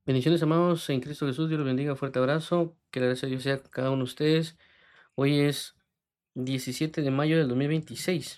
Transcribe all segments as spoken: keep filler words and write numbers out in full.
Bendiciones, amados en Cristo Jesús. Dios los bendiga. Fuerte abrazo. Que la gracia de Dios sea con cada uno de ustedes. Hoy es diecisiete de mayo del dos mil veintiséis.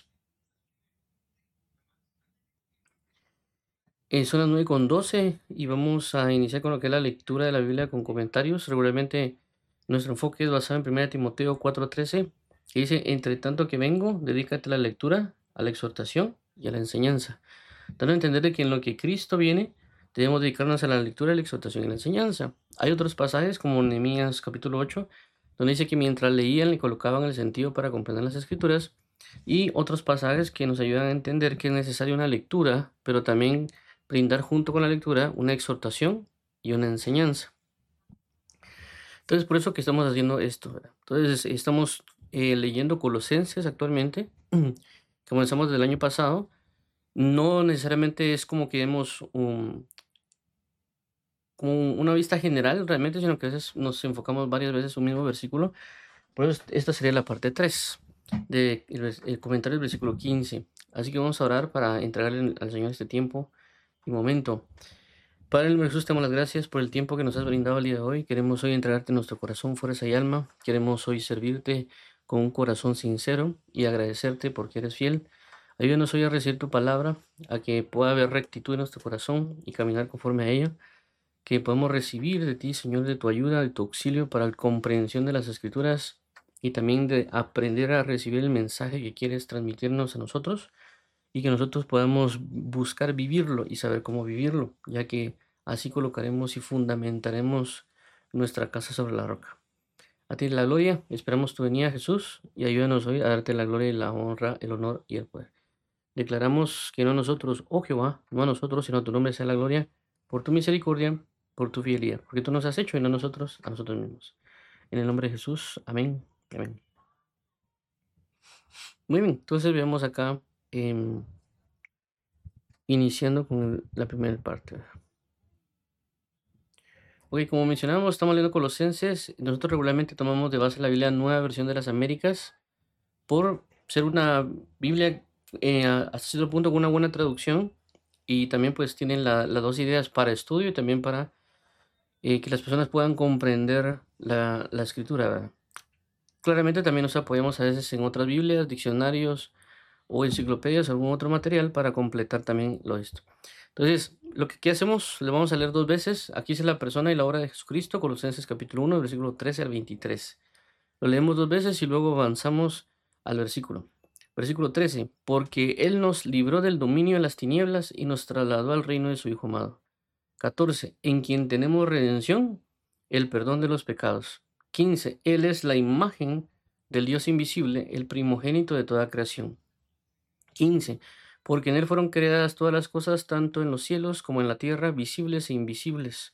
Eh, son las nueve con doce y vamos a iniciar con lo que es la lectura de la Biblia con comentarios. Regularmente nuestro enfoque es basado en primera Timoteo cuatro trece, que dice: Entre tanto que vengo, dedícate a la lectura, a la exhortación y a la enseñanza. Dando a entender de que en lo que Cristo viene, debemos dedicarnos a la lectura, la exhortación y la enseñanza. Hay otros pasajes, como Nehemías capítulo ocho, donde dice que mientras leían le colocaban el sentido para comprender las escrituras, y otros pasajes que nos ayudan a entender que es necesaria una lectura, pero también brindar junto con la lectura una exhortación y una enseñanza. Entonces, por eso que estamos haciendo esto, ¿verdad? Entonces, estamos eh, leyendo Colosenses actualmente. Comenzamos del año pasado. No necesariamente es como que demos un, como una vista general realmente, sino que a veces nos enfocamos varias veces en un mismo versículo. Por eso esta sería la parte tres del el comentario del versículo quince. Así que vamos a orar para entregarle al Señor este tiempo y momento. Padre, en el nombre de Jesús, te damos las gracias por el tiempo que nos has brindado el día de hoy. Queremos hoy entregarte nuestro corazón, fuerza y alma. Queremos hoy servirte con un corazón sincero y agradecerte porque eres fiel. Ayúdanos hoy a recibir tu palabra, a que pueda haber rectitud en nuestro corazón y caminar conforme a ella. Que podamos recibir de ti, Señor, de tu ayuda, de tu auxilio para la comprensión de las Escrituras y también de aprender a recibir el mensaje que quieres transmitirnos a nosotros, y que nosotros podamos buscar vivirlo y saber cómo vivirlo, ya que así colocaremos y fundamentaremos nuestra casa sobre la roca. A ti la gloria, esperamos tu venida, Jesús, y ayúdanos hoy a darte la gloria y la honra, el honor y el poder. Declaramos que no nosotros, oh Jehová, no a nosotros, sino a tu nombre sea la gloria, por tu misericordia, por tu fidelidad, porque tú nos has hecho y no nosotros a nosotros mismos. En el nombre de Jesús, amén, amén. Muy bien, entonces veamos acá, em, iniciando con el- la primera parte. Ok, como mencionábamos, estamos leyendo Colosenses. Nosotros regularmente tomamos de base la Biblia Nueva Versión de las Américas, por ser una Biblia eh, a- hasta cierto punto con una buena traducción, y también pues tienen la- las dos ideas para estudio y también para eh, que las personas puedan comprender la, la escritura, ¿verdad? Claramente también nos apoyamos a veces en otras Biblias, diccionarios o enciclopedias, algún otro material para completar también lo esto. Entonces, lo que aquí hacemos, le vamos a leer dos veces. Aquí es la persona y la obra de Jesucristo, Colosenses capítulo uno, versículo trece al veintitrés. Lo leemos dos veces y luego avanzamos al versículo. Versículo trece. Porque Él nos libró del dominio de las tinieblas y nos trasladó al reino de su Hijo amado. catorce. En quien tenemos redención, el perdón de los pecados. quince. Él es la imagen del Dios invisible, el primogénito de toda creación. quince. Porque en Él fueron creadas todas las cosas, tanto en los cielos como en la tierra, visibles e invisibles,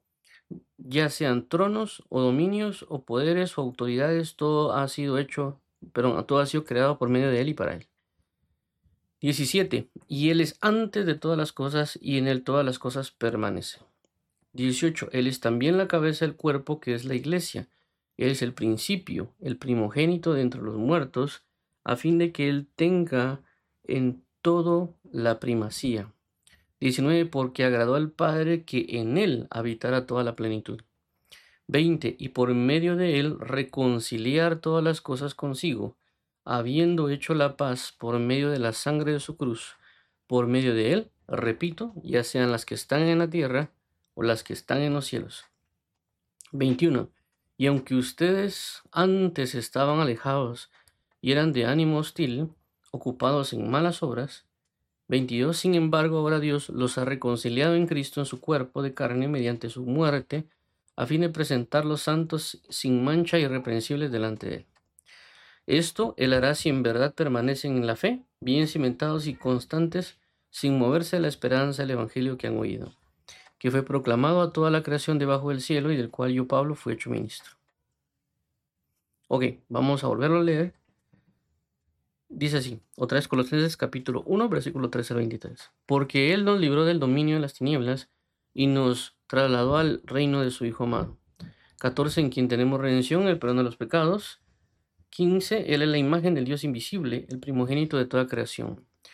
ya sean tronos o dominios o poderes o autoridades, todo ha sido hecho, pero todo ha sido creado por medio de Él y para Él. diecisiete. Y Él es antes de todas las cosas y en Él todas las cosas permanecen. dieciocho. Él es también la cabeza del cuerpo, que es la iglesia. Él es el principio, el primogénito de entre los muertos, a fin de que Él tenga en todo la primacía. diecinueve. Porque agradó al Padre que en Él habitara toda la plenitud. veinte. Y por medio de Él reconciliar todas las cosas consigo, habiendo hecho la paz por medio de la sangre de su cruz. Por medio de Él, repito, ya sean las que están en la tierra o las que están en los cielos. veintiuno. Y aunque ustedes antes estaban alejados y eran de ánimo hostil, ocupados en malas obras. veintidós. Sin embargo, ahora Dios los ha reconciliado en Cristo en su cuerpo de carne mediante su muerte, a fin de presentarlos santos, sin mancha y irreprensibles delante de Él. Esto Él hará si en verdad permanecen en la fe, bien cimentados y constantes, sin moverse de la esperanza del Evangelio que han oído, que fue proclamado a toda la creación debajo del cielo, y del cual yo, Pablo, fui hecho ministro. Ok, vamos a volverlo a leer. Dice así, otra vez Colosenses capítulo uno, versículo trece al veintitrés. Porque Él nos libró del dominio de las tinieblas y nos trasladó al reino de su Hijo amado. catorce. En quien tenemos redención, el perdón de los pecados. quince. Él es la imagen del Dios invisible, el primogénito de toda creación.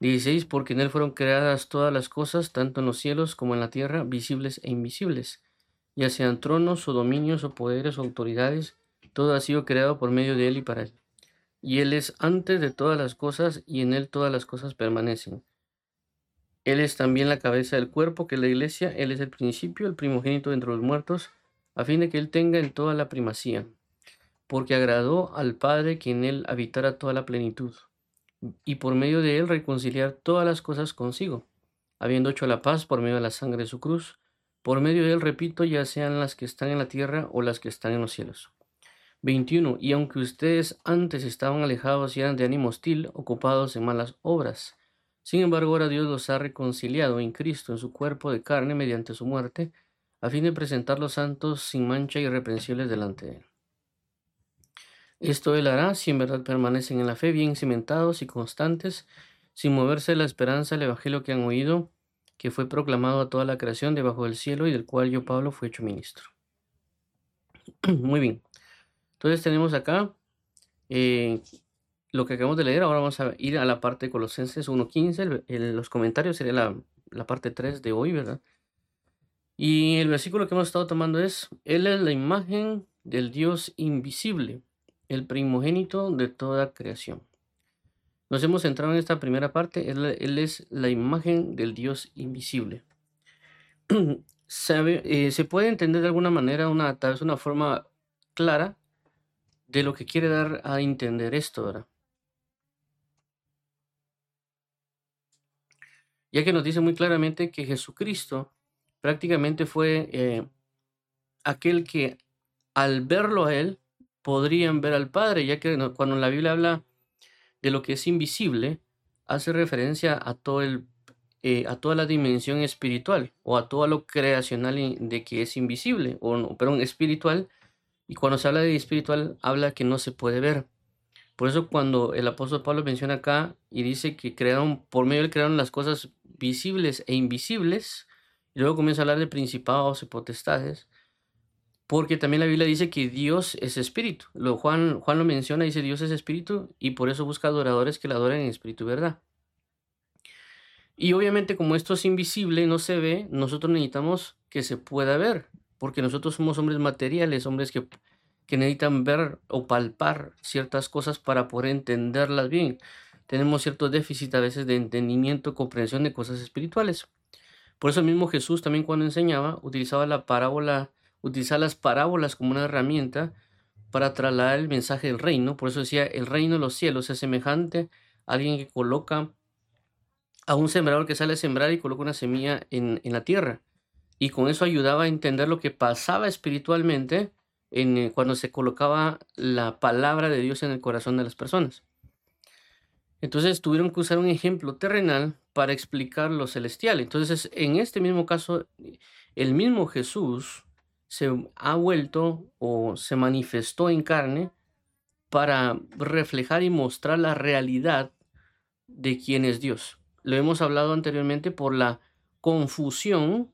dieciséis, porque en él fueron creadas todas las cosas, tanto en los cielos como en la tierra, visibles e invisibles, ya sean tronos o dominios o poderes o autoridades, todo ha sido creado por medio de él y para él. Y él es antes de todas las cosas, y en él todas las cosas permanecen. Él es también la cabeza del cuerpo, que es la iglesia. Él es el principio, el primogénito entre los muertos, a fin de que él tenga en toda la primacía, porque agradó al Padre que en él habitara toda la plenitud, y por medio de él reconciliar todas las cosas consigo, habiendo hecho la paz por medio de la sangre de su cruz. Por medio de él, repito, ya sean las que están en la tierra o las que están en los cielos. veintiuno. Y aunque ustedes antes estaban alejados y eran de ánimo hostil, ocupados en malas obras, sin embargo ahora Dios los ha reconciliado en Cristo en su cuerpo de carne mediante su muerte, a fin de presentarlos santos sin mancha y irreprensibles delante de él. Esto él hará si en verdad permanecen en la fe, bien cimentados y constantes, sin moverse de la esperanza del evangelio que han oído, que fue proclamado a toda la creación debajo del cielo y del cual yo, Pablo, fui hecho ministro. Muy bien. Entonces tenemos acá eh, lo que acabamos de leer. Ahora vamos a ir a la parte de Colosenses uno quince. El, el- los comentarios sería la, la parte tres de hoy, ¿verdad? Y el versículo que hemos estado tomando es: Él es la imagen del Dios invisible, el primogénito de toda creación. Nos hemos centrado en esta primera parte. Él, él es la imagen del Dios invisible. Sabe, eh, se puede entender de alguna manera, una, tal vez una forma clara de lo que quiere dar a entender esto, ¿verdad? Ya que nos dice muy claramente que Jesucristo prácticamente fue eh, aquel que al verlo a él podrían ver al Padre, ya que no- cuando la Biblia habla de lo que es invisible, hace referencia a todo el eh, a toda la dimensión espiritual o a todo lo creacional i- de que es invisible, o no, perdón, espiritual. Y cuando se habla de espiritual, habla que no se puede ver. Por eso cuando el apóstol Pablo menciona acá y dice que crearon, por medio de él crearon las cosas visibles e invisibles, y luego comienza a hablar de principados y potestades, porque también la Biblia dice que Dios es espíritu. Lo, Juan, Juan lo menciona, dice Dios es espíritu, y por eso busca adoradores que le adoren en espíritu y verdad. Y obviamente como esto es invisible, no se ve, nosotros necesitamos que se pueda ver, porque nosotros somos hombres materiales, hombres que, que necesitan ver o palpar ciertas cosas para poder entenderlas bien. Tenemos cierto déficit a veces de entendimiento, comprensión de cosas espirituales. Por eso mismo Jesús también cuando enseñaba utilizaba la parábola, utilizaba las parábolas como una herramienta para trasladar el mensaje del reino. Por eso decía, el reino de los cielos es semejante a alguien que coloca a un sembrador que sale a sembrar y coloca una semilla en, en la tierra. Y con eso ayudaba a entender lo que pasaba espiritualmente en, eh, cuando se colocaba la palabra de Dios en el corazón de las personas. Entonces tuvieron que usar un ejemplo terrenal para explicar lo celestial. Entonces, en este mismo caso, el mismo Jesús se ha vuelto o se manifestó en carne para reflejar y mostrar la realidad de quién es Dios. Lo hemos hablado anteriormente por la confusión,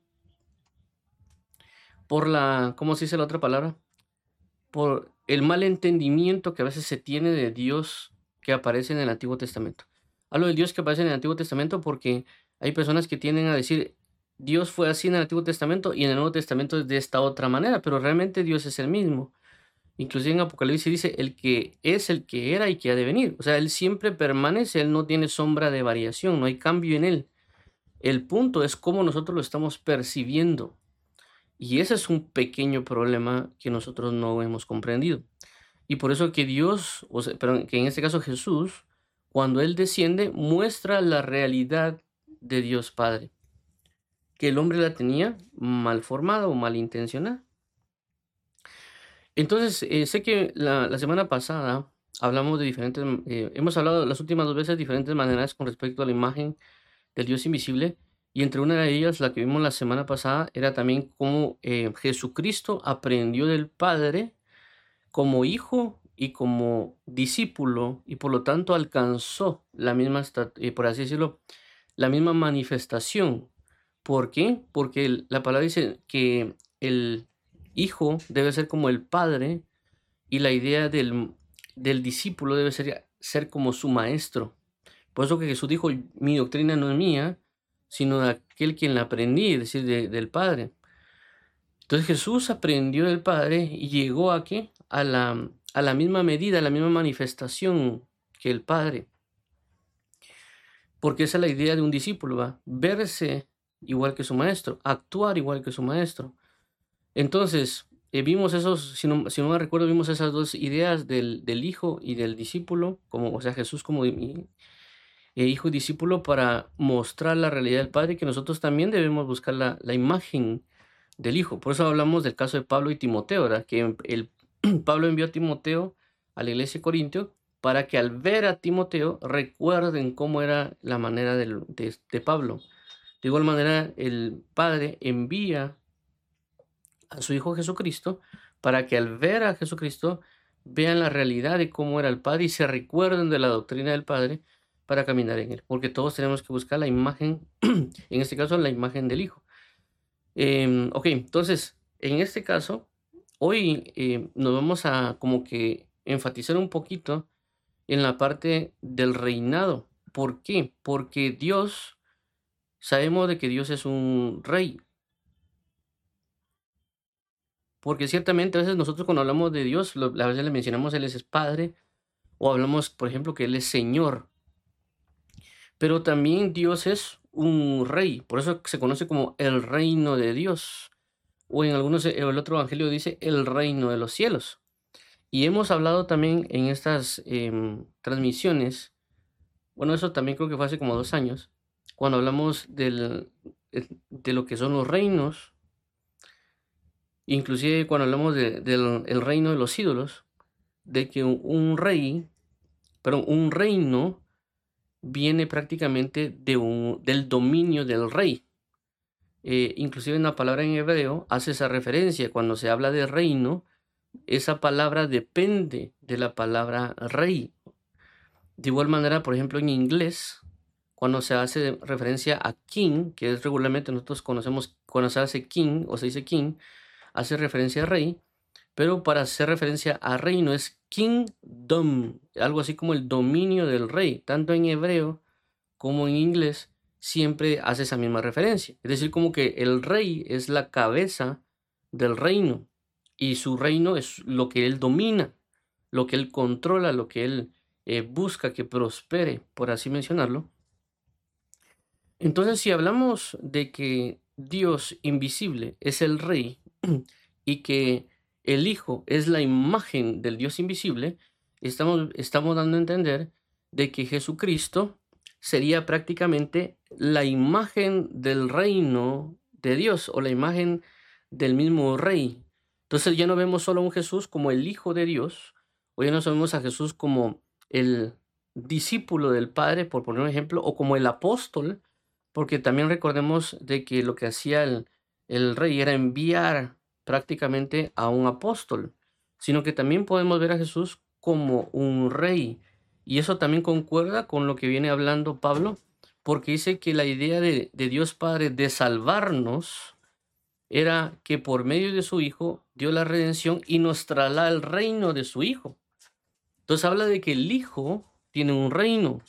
por la, ¿cómo se dice la otra palabra? Por el mal entendimiento que a veces se tiene de Dios que aparece en el Antiguo Testamento. Hablo del Dios que aparece en el Antiguo Testamento porque hay personas que tienden a decir, Dios fue así en el Antiguo Testamento y en el Nuevo Testamento es de esta otra manera, pero realmente Dios es el mismo. Inclusive en Apocalipsis dice, el que es, el que era y que ha de venir. O sea, Él siempre permanece, Él no tiene sombra de variación, no hay cambio en Él. El punto es cómo nosotros lo estamos percibiendo. Y ese es un pequeño problema que nosotros no hemos comprendido. Y por eso que Dios, o sea, pero que en este caso Jesús, cuando Él desciende, muestra la realidad de Dios Padre, que el hombre la tenía mal formada o malintencionada. Entonces, eh, sé que la, la semana pasada hablamos de diferentes, mm, eh, hemos hablado las últimas dos veces de diferentes maneras con respecto a la imagen del Dios invisible, y entre una de ellas, la que vimos la semana pasada, era también cómo eh, Jesucristo aprendió del Padre como hijo y como discípulo, y por lo tanto alcanzó la misma, esta- eh, por así decirlo, la misma manifestación. ¿Por qué? Porque el- la palabra dice que el hijo debe ser como el Padre, y la idea del, del discípulo debe ser, ser como su maestro. Por eso que Jesús dijo, mi doctrina no es mía, sino de aquel quien la aprendí, es decir, de- del Padre. Entonces Jesús aprendió del Padre y llegó a qué? A la, a la misma medida, a la misma manifestación que el Padre. Porque esa es la idea de un discípulo, ¿va? Verse igual que su maestro, actuar igual que su maestro. Entonces, eh, vimos esos, si no, si no me recuerdo, vimos esas dos ideas del, del hijo y del discípulo, como, o sea, Jesús como mi- eh, hijo y discípulo para mostrar la realidad del Padre, que nosotros también debemos buscar la, la imagen del hijo. Por eso hablamos del caso de Pablo y Timoteo, ¿verdad? Que el, Pablo envió a Timoteo a la iglesia de Corintio para que al ver a Timoteo recuerden cómo era la manera del- de, de Pablo. De igual manera, el Padre envía a su Hijo Jesucristo para que al ver a Jesucristo vean la realidad de cómo era el Padre y se recuerden de la doctrina del Padre para caminar en él. Porque todos tenemos que buscar la imagen, en este caso la imagen del Hijo. Em, ok, entonces, en este caso, hoy eh, nos vamos a como que enfatizar un poquito en la parte del reinado. ¿Por qué? Porque Dios, sabemos de que Dios es un rey. Porque ciertamente a veces nosotros cuando hablamos de Dios, lo- a veces le mencionamos Él es Padre, o hablamos, por ejemplo, que Él es Señor. Pero también Dios es un rey, por eso se conoce como el reino de Dios. O en algunos, eh, el otro evangelio dice el reino de los cielos. Y hemos hablado también en estas em, transmisiones, bueno, eso también creo que fue hace como dos años, cuando hablamos del, eh, de lo que son los reinos, inclusive cuando hablamos de- del el reino de los ídolos, de que un, un rey, pero un reino viene prácticamente de un, del dominio del rey. Eh, inclusive en la palabra en hebreo hace esa referencia, cuando se habla de reino, esa palabra depende de la palabra rey. De igual manera, por ejemplo, en inglés, cuando se hace referencia a king, que es regularmente nosotros conocemos, cuando se hace king o se dice king, hace referencia a rey, pero para hacer referencia a reino es kingdom, algo así como el dominio del rey, tanto en hebreo como en inglés, siempre hace esa misma referencia. Es decir, como que el rey es la cabeza del reino y su reino es lo que él domina, lo que él controla, lo que él eh, busca que prospere, por así mencionarlo. Entonces, si hablamos de que Dios invisible es el rey y que el Hijo es la imagen del Dios invisible, estamos, estamos dando a entender de que Jesucristo sería prácticamente la imagen del reino de Dios o la imagen del mismo rey. Entonces ya no vemos solo a un Jesús como el Hijo de Dios, o ya no vemos a Jesús como el discípulo del Padre, por poner un ejemplo, o como el apóstol, porque también recordemos de que lo que hacía el, el rey era enviar prácticamente a un apóstol, sino que también podemos ver a Jesús como un rey. Y eso también concuerda con lo que viene hablando Pablo, porque dice que la idea de, de Dios Padre de salvarnos era que por medio de su Hijo dio la redención y nos traslada al reino de su Hijo. Entonces habla de que el Hijo tiene un reino.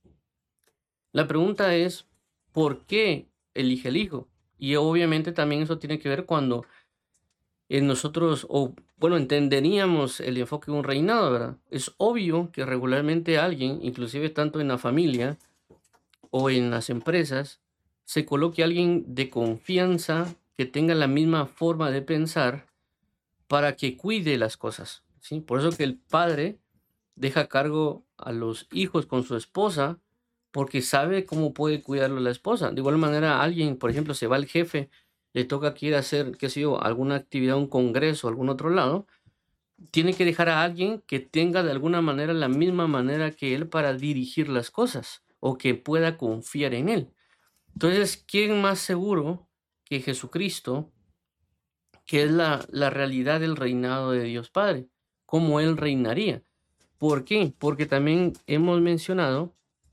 La pregunta es, ¿por qué elige el Hijo? Y obviamente también eso tiene que ver cuando eh, nosotros, o bueno, entenderíamos el enfoque de un reinado, ¿verdad? Es obvio que regularmente alguien, inclusive tanto en la familia o en las empresas, se coloque alguien de confianza que tenga la misma forma de pensar para que cuide las cosas, ¿sí? Por eso que el padre deja a cargo a los hijos con su esposa porque sabe cómo puede cuidarlo la esposa. De igual manera, alguien, por ejemplo, se va el jefe, le toca que ir a hacer, qué sé yo, alguna actividad, un congreso, algún otro lado, tiene que dejar a alguien que tenga de alguna manera la misma manera que él para dirigir las cosas o que pueda confiar en él. Entonces, ¿quién más seguro que Jesucristo, que es la, la realidad del reinado de Dios Padre? ¿Cómo él reinaría? ¿Por qué? Porque también hemos mencionado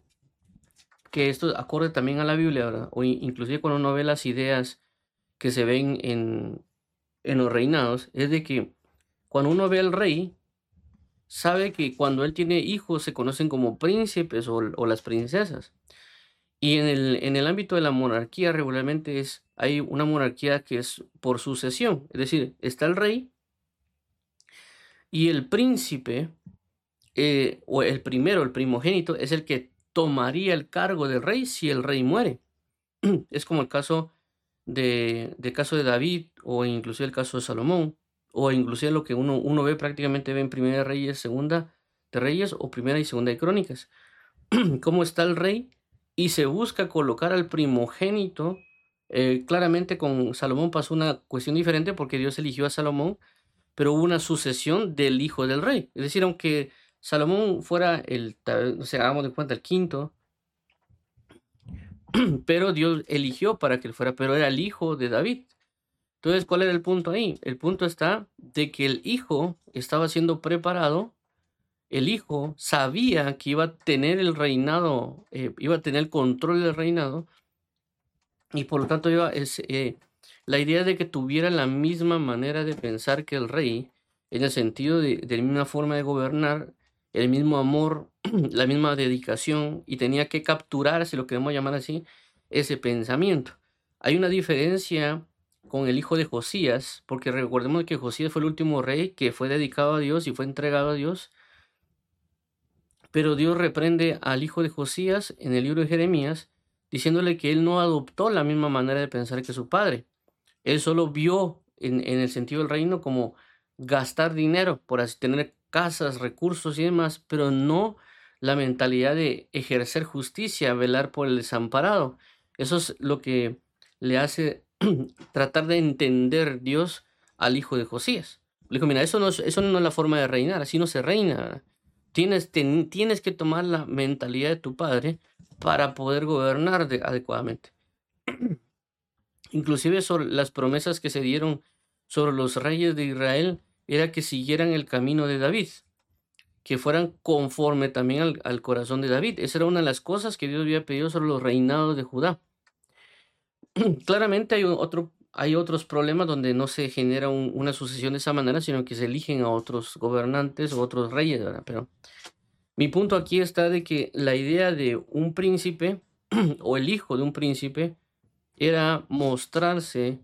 que esto acorde también a la Biblia, ¿verdad? O in- inclusive cuando uno ve las ideas que se ven en, en los reinados, es de que cuando uno ve al rey, sabe que cuando él tiene hijos se conocen como príncipes o, o las princesas. Y en el, en el ámbito de la monarquía regularmente es, hay una monarquía que es por sucesión, es decir, está el rey y el príncipe, eh, o el primero, el primogénito, es el que tomaría el cargo del rey si el rey muere. Es como el caso de, de caso de David o inclusive el caso de Salomón o inclusive lo que uno, uno ve prácticamente ve en Primera de Reyes, Segunda de Reyes o Primera y Segunda de Crónicas. Cómo está el rey y se busca colocar al primogénito. Eh, claramente con Salomón pasó una cuestión diferente porque Dios eligió a Salomón, pero hubo una sucesión del hijo del rey. Es decir, aunque Salomón fuera el, tal- o sea, hagamos de cuenta, el quinto, pero Dios eligió para que él fuera, pero era el hijo de David. Entonces, ¿cuál era el punto ahí? El punto está de que el hijo estaba siendo preparado. El hijo sabía que iba a tener el reinado, eh, iba a tener el control del reinado, y por lo tanto iba, es, eh, la idea de que tuviera la misma manera de pensar que el rey, en el sentido de, de la misma forma de gobernar, el mismo amor, la misma dedicación, y tenía que capturar, si lo queremos llamar así, ese pensamiento. Hay una diferencia con el hijo de Josías, porque recordemos que Josías fue el último rey que fue dedicado a Dios y fue entregado a Dios. Pero Dios reprende al hijo de Josías en el libro de Jeremías, diciéndole que él no adoptó la misma manera de pensar que su padre. Él solo vio en, en el sentido del reino como gastar dinero, por así tener casas, recursos y demás, pero no la mentalidad de ejercer justicia, velar por el desamparado. Eso es lo que le hace tratar de entender Dios al hijo de Josías. Le dijo, mira, eso no es, eso no es la forma de reinar, así no se reina, ¿verdad? Tienes, ten- tienes que tomar la mentalidad de tu padre para poder gobernar de- adecuadamente. Inclusive sobre las promesas que se dieron sobre los reyes de Israel era que siguieran el camino de David, que fueran conforme también al, al corazón de David. Esa era una de las cosas que Dios había pedido sobre los reinados de Judá. Claramente hay un otro, hay otros problemas donde no se genera un- una sucesión de esa manera, sino que se eligen a otros gobernantes o otros reyes, ¿verdad? Pero mi punto aquí está de que la idea de un príncipe o el hijo de un príncipe era mostrarse.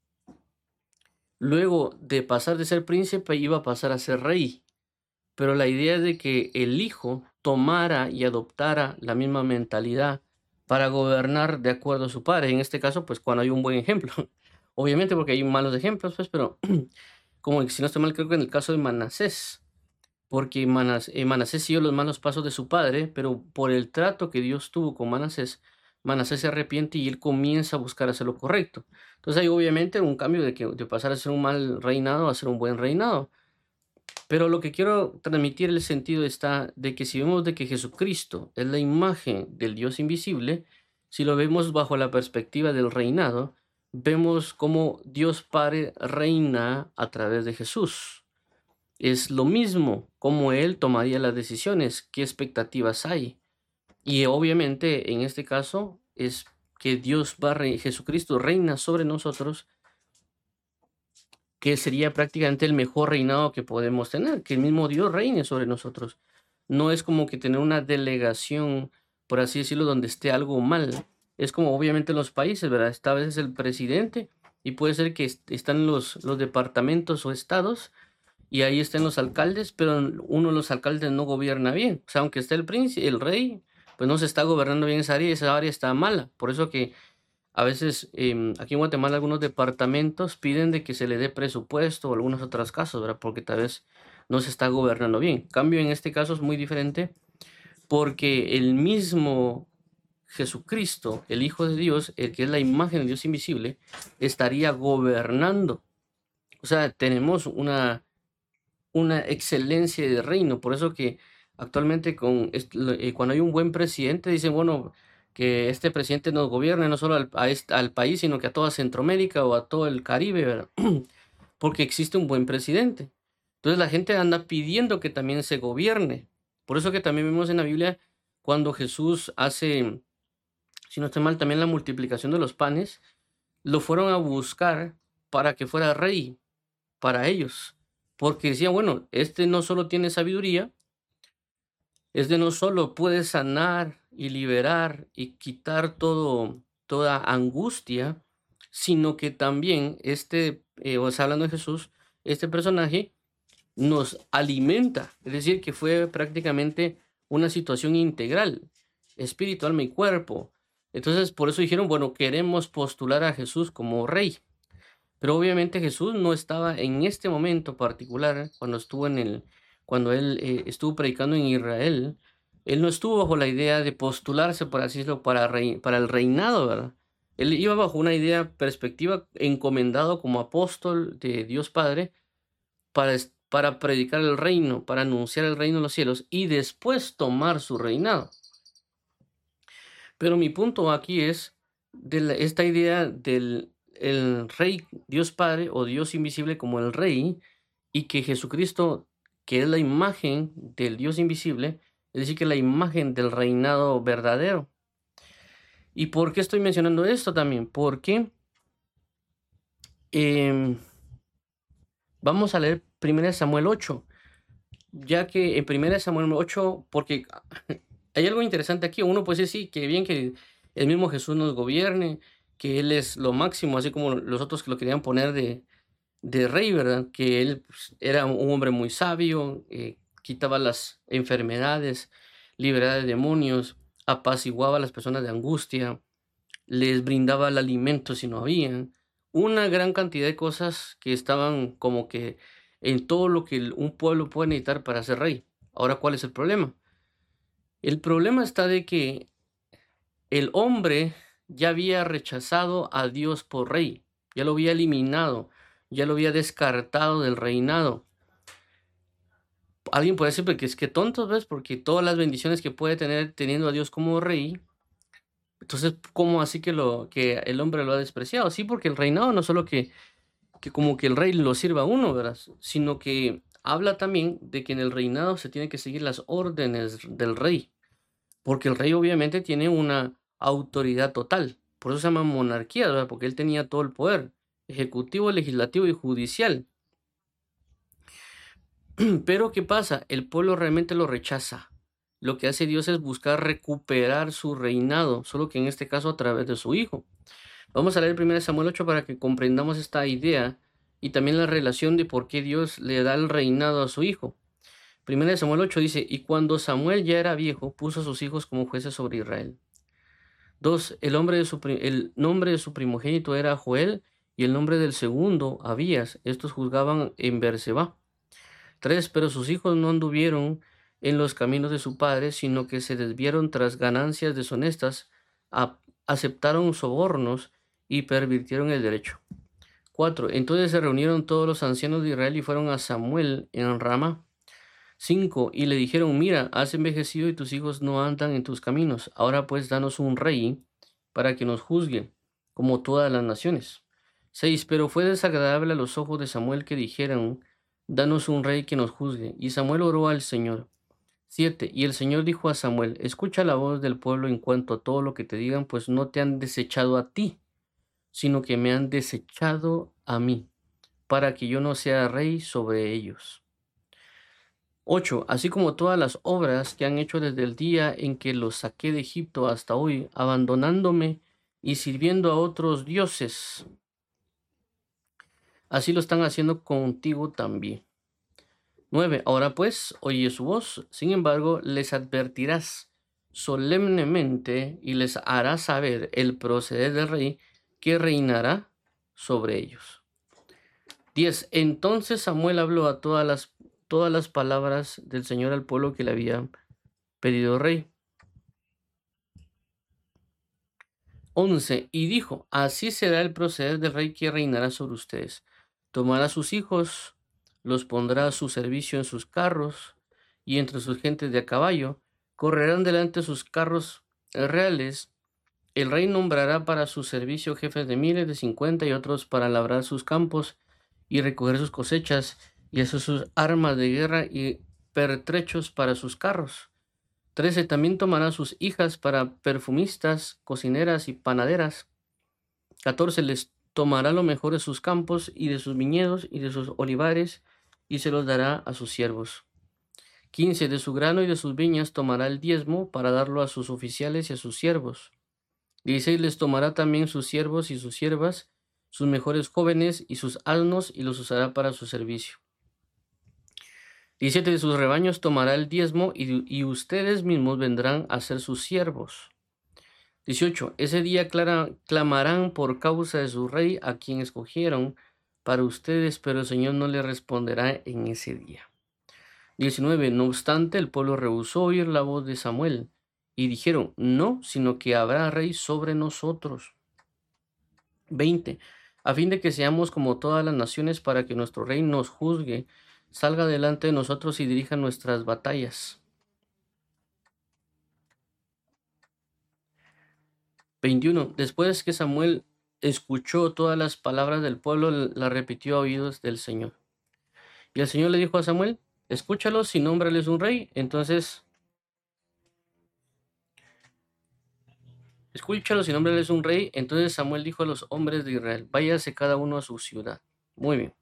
Luego de pasar de ser príncipe, iba a pasar a ser rey, pero la idea es de que el hijo tomara y adoptara la misma mentalidad para gobernar de acuerdo a su padre. En este caso, pues cuando hay un buen ejemplo. Obviamente porque hay malos ejemplos, pues, pero como si no estoy mal, creo que en el caso de Manasés, porque Manas, eh, Manasés siguió los malos pasos de su padre, pero por el trato que Dios tuvo con Manasés, Manasés se arrepiente y él comienza a buscar hacer lo correcto. Entonces hay obviamente un cambio de, que, de pasar a ser un mal reinado a ser un buen reinado. Pero lo que quiero transmitir el sentido está de que si vemos de que Jesucristo es la imagen del Dios invisible, si lo vemos bajo la perspectiva del reinado, vemos cómo Dios Padre reina a través de Jesús. Es lo mismo como Él tomaría las decisiones, qué expectativas hay. Y obviamente en este caso es que Dios va, a rei- Jesucristo reina sobre nosotros, que sería prácticamente el mejor reinado que podemos tener, que el mismo Dios reine sobre nosotros. No es como que tener una delegación, por así decirlo, donde esté algo mal. Es como obviamente en los países, ¿verdad? Está a veces el presidente y puede ser que est- están los, los departamentos o estados y ahí están los alcaldes, pero uno de los alcaldes no gobierna bien. O sea, aunque esté el príncipe, el rey, pues no se está gobernando bien esa área y esa área está mala. Por eso que a veces em, aquí en Guatemala algunos departamentos piden de que se le dé presupuesto o algunos otros casos, ¿verdad? Porque tal vez no se está gobernando bien. Cambio en este caso es muy diferente porque el mismo Jesucristo, el Hijo de Dios, el que es la imagen de Dios invisible, estaría gobernando. O sea, tenemos una, una excelencia de reino. Por eso que actualmente con, est- lo- eh, cuando hay un buen presidente, dicen, bueno, que este presidente nos gobierne no solo al, a est- al país, sino que a toda Centroamérica o a todo el Caribe, ¿verdad? Porque existe un buen presidente. Entonces la gente anda pidiendo que también se gobierne. Por eso que también vemos en la Biblia cuando Jesús hace, si no estoy mal, también la multiplicación de los panes, lo fueron a buscar para que fuera rey para ellos. porque decía, bueno, este no solo tiene sabiduría, este no solo puede sanar y liberar y quitar todo, toda angustia, sino que también este, eh, o sea, hablando de Jesús, este personaje nos alimenta, es decir, que fue prácticamente una situación integral, espíritu, alma y cuerpo. Entonces, por eso dijeron, bueno, queremos postular a Jesús como rey. Pero obviamente Jesús no estaba en este momento particular, cuando estuvo en el, cuando él eh, estuvo predicando en Israel, él no estuvo bajo la idea de postularse, por así decirlo, para, rei- para el reinado, ¿verdad? Él iba bajo una idea, perspectiva, encomendado como apóstol de Dios Padre para, es- para predicar el reino, para anunciar el reino de los cielos y después tomar su reinado. Pero mi punto aquí es de la- esta idea del el rey, Dios Padre o Dios invisible como el rey, y que Jesucristo, que es la imagen del Dios invisible, es decir, que la imagen del reinado verdadero. ¿Y por qué estoy mencionando esto también? Porque em, vamos a leer primero Samuel ocho, ya que en primero Samuel ocho, porque hay algo interesante aquí. Uno puede decir, sí, que bien que el mismo Jesús nos gobierne, que Él es lo máximo, así como los otros que lo querían poner de, de rey, ¿verdad? Que Él pues, era un hombre muy sabio, eh, quitaba las enfermedades, liberaba de demonios, apaciguaba a las personas de angustia, les brindaba el alimento si no había. Una gran cantidad de cosas que estaban como que en todo lo que el- un pueblo puede necesitar para ser rey. Ahora, ¿cuál es el problema? El problema está de que el hombre ya había rechazado a Dios por rey, ya lo había eliminado, ya lo había descartado del reinado. Alguien puede decir, porque es que tontos, ¿ves? Porque todas las bendiciones que puede tener teniendo a Dios como rey, entonces, ¿cómo así que lo que el hombre lo ha despreciado? Sí, porque el reinado no solo que, que como que el rey lo sirva a uno, ¿verdad? Sino que habla también de que en el reinado se tiene que seguir las órdenes del rey. Porque el rey obviamente tiene una autoridad total. Por eso se llama monarquía, ¿verdad? Porque él tenía todo el poder, ejecutivo, legislativo y judicial. Pero ¿qué pasa? El pueblo realmente lo rechaza. Lo que hace Dios es buscar recuperar su reinado, solo que en este caso a través de su hijo. Vamos a leer primero Samuel ocho para que comprendamos esta idea y también la relación de por qué Dios le da el reinado a su hijo. Primero Samuel ocho dice, y cuando Samuel ya era viejo, puso a sus hijos como jueces sobre Israel. Dos, el, hombre de su pri- el nombre de su primogénito era Joel y el nombre del segundo, Abías. Estos juzgaban en Berseba. Tres, pero sus hijos no anduvieron en los caminos de su padre, sino que se desviaron tras ganancias deshonestas, a- aceptaron sobornos y pervirtieron el derecho. Cuatro, entonces se reunieron todos los ancianos de Israel y fueron a Samuel en Rama. Cinco, y le dijeron, mira, has envejecido y tus hijos no andan en tus caminos. Ahora pues danos un rey para que nos juzgue, como todas las naciones. Seis, pero fue desagradable a los ojos de Samuel que dijeran, danos un rey que nos juzgue. Y Samuel oró al Señor. Siete, y el Señor dijo a Samuel, escucha la voz del pueblo en cuanto a todo lo que te digan, pues no te han desechado a ti, sino que me han desechado a mí, para que yo no sea rey sobre ellos. Ocho, así como todas las obras que han hecho desde el día en que los saqué de Egipto hasta hoy, abandonándome y sirviendo a otros dioses, así lo están haciendo contigo también. Nueve, ahora pues, oye su voz, sin embargo, les advertirás solemnemente y les harás saber el proceder del rey que reinará sobre ellos. Diez, entonces Samuel habló a todas las, todas las palabras del Señor al pueblo que le había pedido rey. Once, y dijo, así será el proceder del rey que reinará sobre ustedes. Tomará a sus hijos, los pondrá a su servicio en sus carros y entre sus gentes de a caballo, correrán delante de sus carros reales. El rey nombrará para su servicio jefes de miles, de cincuenta y otros para labrar sus campos y recoger sus cosechas y hacer sus armas de guerra y pertrechos para sus carros. Trece, también tomará sus hijas para perfumistas, cocineras y panaderas. Catorce, les tomará lo mejor de sus campos y de sus viñedos y de sus olivares y se los dará a sus siervos. quince. De su grano y de sus viñas tomará el diezmo para darlo a sus oficiales y a sus siervos. dieciséis. Les tomará también sus siervos y sus siervas, sus mejores jóvenes y sus asnos, y los usará para su servicio. diecisiete. De sus rebaños tomará el diezmo, y, y ustedes mismos vendrán a ser sus siervos. dieciocho. Ese día clara, clamarán por causa de su rey, a quien escogieron para ustedes, pero el Señor no le responderá en ese día. diecinueve. No obstante, el pueblo rehusó oír la voz de Samuel, y dijeron: no, sino que habrá rey sobre nosotros. veinte. A fin de que seamos como todas las naciones, para que nuestro rey nos juzgue, salga delante de nosotros y dirija nuestras batallas. veintiuno. Después que Samuel escuchó todas las palabras del pueblo, las repitió a oídos del Señor. Y el Señor le dijo a Samuel: escúchalos y nómbrales un rey. Entonces, escúchalos y nómbrales un rey. Entonces Samuel dijo a los hombres de Israel: váyase cada uno a su ciudad. Muy bien.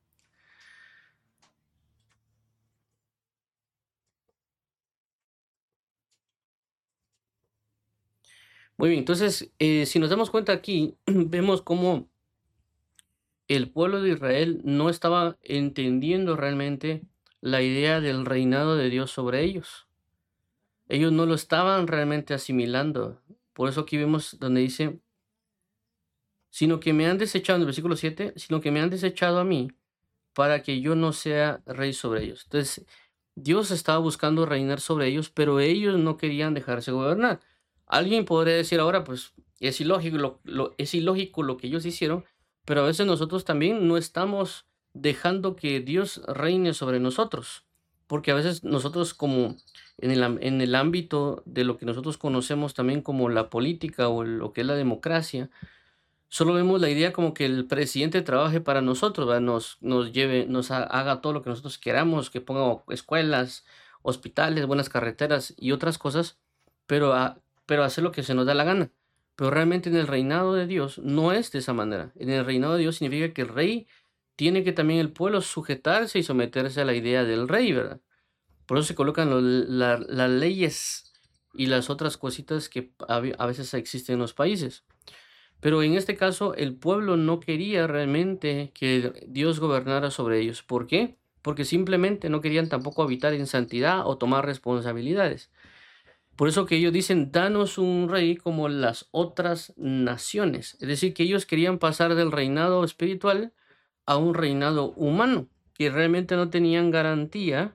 Muy bien, entonces, eh, si nos damos cuenta aquí, vemos cómo el pueblo de Israel no estaba entendiendo realmente la idea del reinado de Dios sobre ellos. Ellos no lo estaban realmente asimilando. Por eso aquí vemos donde dice: sino que me han desechado, en el versículo siete, sino que me han desechado a mí, para que yo no sea rey sobre ellos. Entonces, Dios estaba buscando reinar sobre ellos, pero ellos no querían dejarse gobernar. Alguien podría decir ahora, pues es ilógico lo, lo- es ilógico lo que ellos hicieron, pero a veces nosotros también no estamos dejando que Dios reine sobre nosotros, porque a veces nosotros, como en el, am- en el ámbito de lo que nosotros conocemos también como la política o lo que es la democracia, solo vemos la idea como que el presidente trabaje para nosotros, ¿verdad? Nos, nos lleve, nos ha- haga todo lo que nosotros queramos, que ponga escuelas, hospitales, buenas carreteras y otras cosas, pero, a- pero hacer lo que se nos da la gana. Pero realmente en el reinado de Dios no es de esa manera. En el reinado de Dios significa que el rey tiene que también el pueblo sujetarse y someterse a la idea del rey, ¿verdad? Por eso se colocan lo- la- las leyes y las otras cositas que a ve- a veces existen en los países. Pero en este caso, el pueblo no quería realmente que Dios gobernara sobre ellos. ¿Por qué? Porque simplemente no querían tampoco habitar en santidad o tomar responsabilidades. Por eso que ellos dicen: danos un rey como las otras naciones. Es decir, que ellos querían pasar del reinado espiritual a un reinado humano, que realmente no tenían garantía,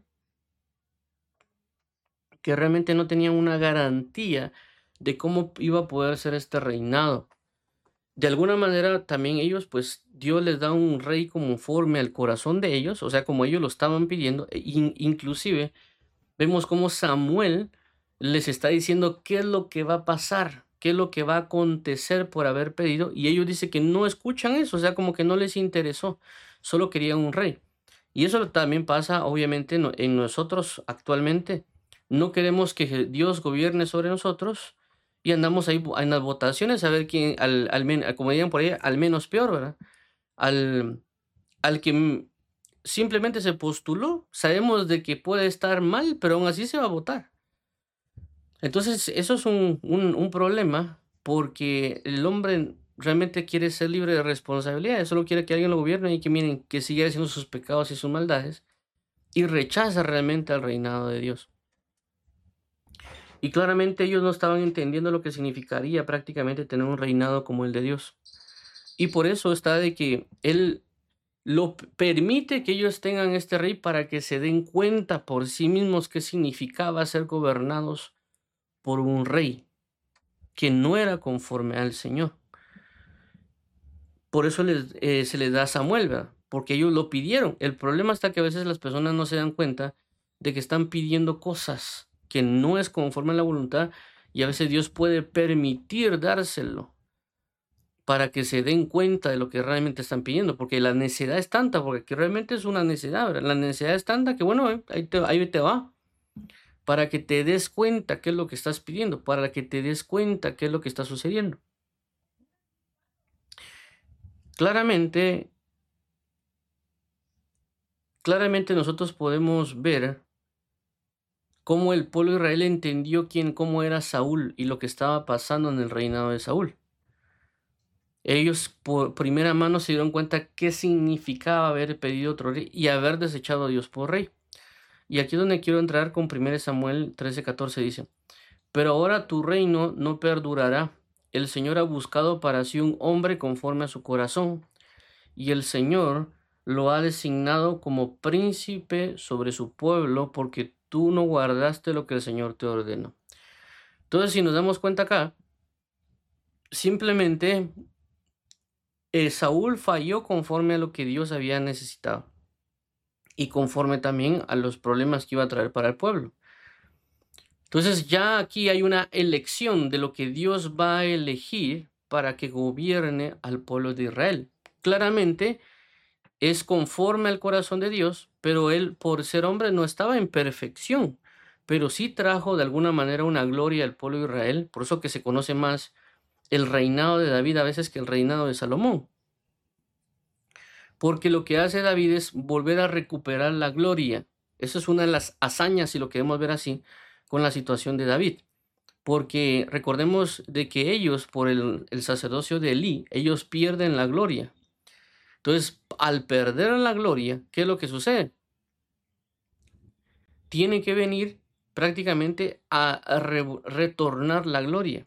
que realmente no tenían una garantía de cómo iba a poder ser este reinado. De alguna manera también ellos, pues Dios les da un rey conforme al corazón de ellos, o sea, como ellos lo estaban pidiendo. e in- inclusive vemos cómo Samuel les está diciendo qué es lo que va a pasar, qué es lo que va a acontecer por haber pedido, y ellos dicen que no escuchan eso, o sea, como que no les interesó, solo querían un rey. Y eso también pasa, obviamente, en, no- en nosotros actualmente. No queremos que Je- Dios gobierne sobre nosotros, y andamos ahí vo- en las votaciones a ver quién, al, al men- como dirían por ahí, al menos peor, ¿verdad? Al, al que mm, simplemente se postuló, sabemos de que puede estar mal, pero aún así se va a votar. Entonces, eso es un, un, un problema, porque el hombre realmente quiere ser libre de responsabilidades, solo quiere que alguien lo gobierne y que miren, que siga haciendo sus pecados y sus maldades, y rechaza realmente al reinado de Dios. Y claramente ellos no estaban entendiendo lo que significaría prácticamente tener un reinado como el de Dios. Y por eso está de que Él lo p- permite que ellos tengan este rey, para que se den cuenta por sí mismos qué significaba ser gobernados por un rey que no era conforme al Señor. Por eso les, eh, se les da a Samuel, ¿verdad? Porque ellos lo pidieron. El problema está que a veces las personas no se dan cuenta de que están pidiendo cosas que no es conforme a la voluntad, y a veces Dios puede permitir dárselo para que se den cuenta de lo que realmente están pidiendo, porque la necesidad es tanta, porque aquí realmente es una necesidad, ¿verdad? La necesidad es tanta que, bueno, eh, ahí te, ahí te va, para que te des cuenta qué es lo que estás pidiendo, para que te des cuenta qué es lo que está sucediendo. Claramente, claramente nosotros podemos ver cómo el pueblo de Israel entendió quién, cómo era Saúl y lo que estaba pasando en el reinado de Saúl. Ellos por primera mano se dieron cuenta qué significaba haber pedido otro rey y haber desechado a Dios por rey. Y aquí es donde quiero entrar con primero Samuel trece catorce, dice: pero ahora tu reino no perdurará. El Señor ha buscado para sí un hombre conforme a su corazón, y el Señor lo ha designado como príncipe sobre su pueblo, porque tú no guardaste lo que el Señor te ordenó. Entonces, si nos damos cuenta acá, simplemente eh, Saúl falló conforme a lo que Dios había necesitado y conforme también a los problemas que iba a traer para el pueblo. Entonces ya aquí hay una elección de lo que Dios va a elegir para que gobierne al pueblo de Israel. Claramente es conforme al corazón de Dios, pero él, por ser hombre, no estaba en perfección, pero sí trajo de alguna manera una gloria al pueblo de Israel. Por eso que se conoce más el reinado de David a veces que el reinado de Salomón. Porque lo que hace David es volver a recuperar la gloria. Eso es una de las hazañas, si lo queremos ver así, con la situación de David. Porque recordemos de que ellos, por el, el sacerdocio de Elí, ellos pierden la gloria. Entonces, al perder la gloria, ¿qué es lo que sucede? Tiene que venir prácticamente a re retornar la gloria.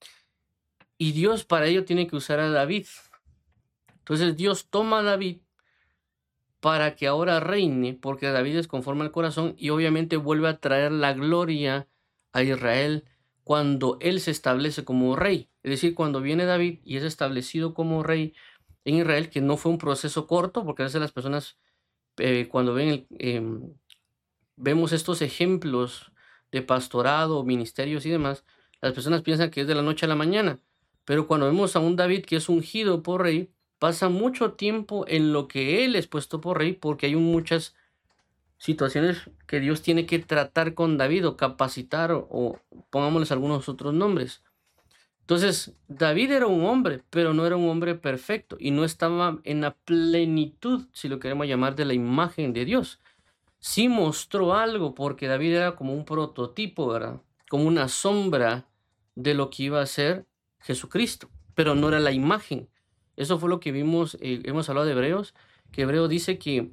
Y Dios para ello tiene que usar a David. Entonces Dios toma a David para que ahora reine, porque David es conforme al corazón y obviamente vuelve a traer la gloria a Israel cuando él se establece como rey. Es decir, cuando viene David y es establecido como rey en Israel, que no fue un proceso corto, porque a veces las personas eh, cuando ven el, eh, vemos estos ejemplos de pastorado, ministerios y demás, las personas piensan que es de la noche a la mañana, pero cuando vemos a un David que es ungido por rey, pasa mucho tiempo en lo que él es puesto por rey, porque hay muchas situaciones que Dios tiene que tratar con David o capacitar o, o pongámosles algunos otros nombres. Entonces, David era un hombre, pero no era un hombre perfecto y no estaba en la plenitud, si lo queremos llamar, de la imagen de Dios. Sí mostró algo, porque David era como un prototipo, ¿verdad? Como una sombra de lo que iba a ser Jesucristo, pero no era la imagen. Eso fue lo que vimos, eh, hemos hablado de Hebreos, que Hebreo dice que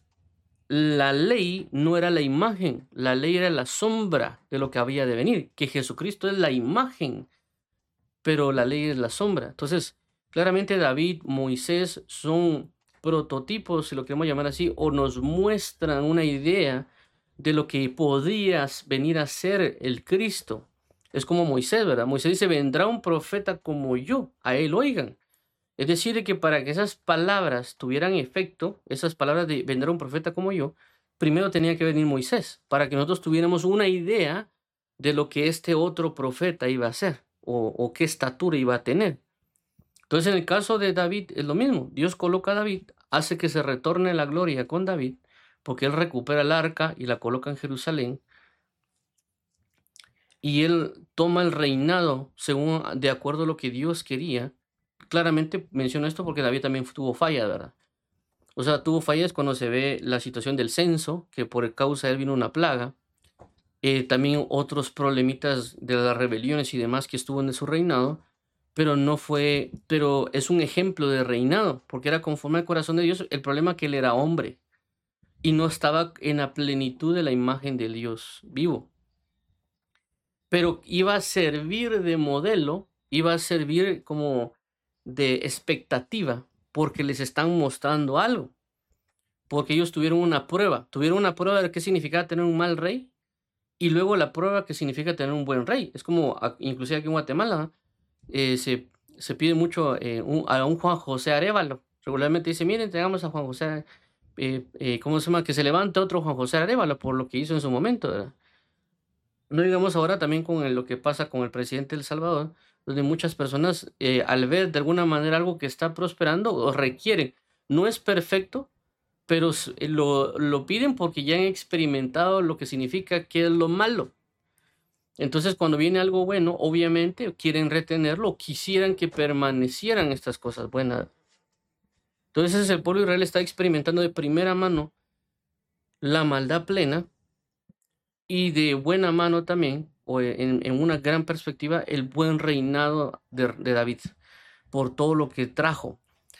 la ley no era la imagen, la ley era la sombra de lo que había de venir, que Jesucristo es la imagen, pero la ley es la sombra. Entonces, claramente David, Moisés son prototipos, si lo queremos llamar así, o nos muestran una idea de lo que podría venir a ser el Cristo. Es como Moisés, ¿verdad? Moisés dice: vendrá un profeta como yo, a él oigan. Es decir, que para que esas palabras tuvieran efecto, esas palabras de vendrá un profeta como yo, primero tenía que venir Moisés, para que nosotros tuviéramos una idea de lo que este otro profeta iba a hacer, o, o qué estatura iba a tener. Entonces, en el caso de David es lo mismo. Dios coloca a David, hace que se retorne la gloria con David, porque él recupera el arca y la coloca en Jerusalén, y él toma el reinado según de acuerdo a lo que Dios quería. Claramente menciono esto porque David también tuvo falla, ¿verdad? O sea, tuvo fallas cuando se ve la situación del censo, que por causa de él vino una plaga. Eh, también otros problemitas de las rebeliones y demás que estuvo en su reinado, pero no fue, pero es un ejemplo de reinado, porque era conforme al corazón de Dios. El problema es que él era hombre y no estaba en la plenitud de la imagen del Dios vivo. Pero iba a servir de modelo, iba a servir como de expectativa, porque les están mostrando algo, porque ellos tuvieron una prueba, tuvieron una prueba de qué significaba tener un mal rey, y luego la prueba que significa tener un buen rey. Es como, inclusive aquí en Guatemala, eh, se, se pide mucho eh, un, a un Juan José Arévalo. Regularmente dice: miren, tengamos a Juan José, eh, eh, ¿cómo se llama? Que se levante otro Juan José Arévalo por lo que hizo en su momento, ¿verdad? No digamos ahora también con el, lo que pasa con el presidente de El Salvador, donde muchas personas, eh, al ver de alguna manera algo que está prosperando, o requieren, no es perfecto, pero lo, lo piden porque ya han experimentado lo que significa que es lo malo. Entonces, cuando viene algo bueno, obviamente quieren retenerlo, quisieran que permanecieran estas cosas buenas. Entonces, el pueblo de Israel está experimentando de primera mano la maldad plena y de buena mano también, o en, en una gran perspectiva, el buen reinado de, de David por todo lo que trajo.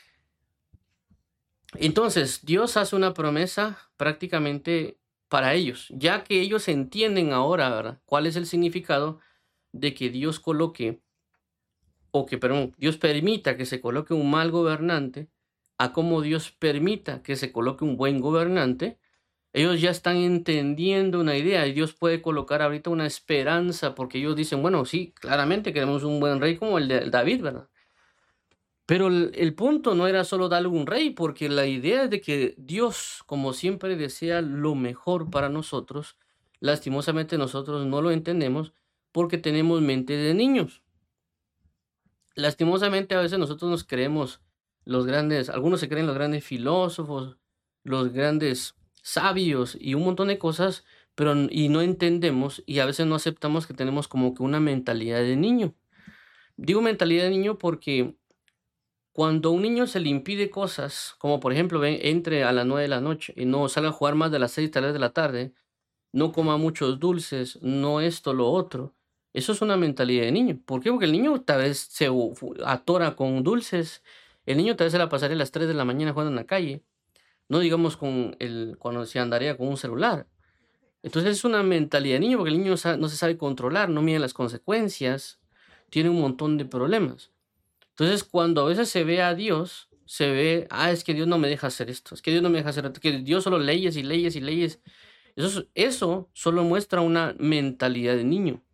Entonces, Dios hace una promesa prácticamente para ellos, ya que ellos entienden ahora, ¿verdad?, cuál es el significado de que Dios coloque, o que, perdón, Dios permita que se coloque un mal gobernante, a como Dios permita que se coloque un buen gobernante. Ellos ya están entendiendo una idea y Dios puede colocar ahorita una esperanza, porque ellos dicen, bueno, sí, claramente queremos un buen rey como el de David, ¿verdad? Pero el, el punto no era solo darle un rey, porque la idea es de que Dios, como siempre, desea lo mejor para nosotros. Lastimosamente nosotros no lo entendemos porque tenemos mente de niños. Lastimosamente a veces nosotros nos creemos los grandes, algunos se creen los grandes filósofos, los grandes sabios y un montón de cosas, pero n- y no entendemos y a veces no aceptamos que tenemos como que una mentalidad de niño. Digo mentalidad de niño porque cuando a un niño se le impide cosas, como por ejemplo, ven, entre a las nueve de la noche y no salga a jugar más de las seis tal vez de la tarde, no coma muchos dulces, no esto, lo otro. Eso es una mentalidad de niño. ¿Por qué? Porque el niño tal vez se u- fu- atora con dulces. El niño tal vez se la pasaría a las tres de la mañana jugando en la calle. No digamos con el, cuando se andaría con un celular. Entonces es una mentalidad de niño porque el niño sa- no se sabe controlar, no mide las consecuencias, tiene un montón de problemas. Entonces, cuando a veces se ve a Dios, se ve, ah, es que Dios no me deja hacer esto, es que Dios no me deja hacer esto, que Dios solo leyes y leyes y leyes. Eso, es- eso solo muestra una mentalidad de niño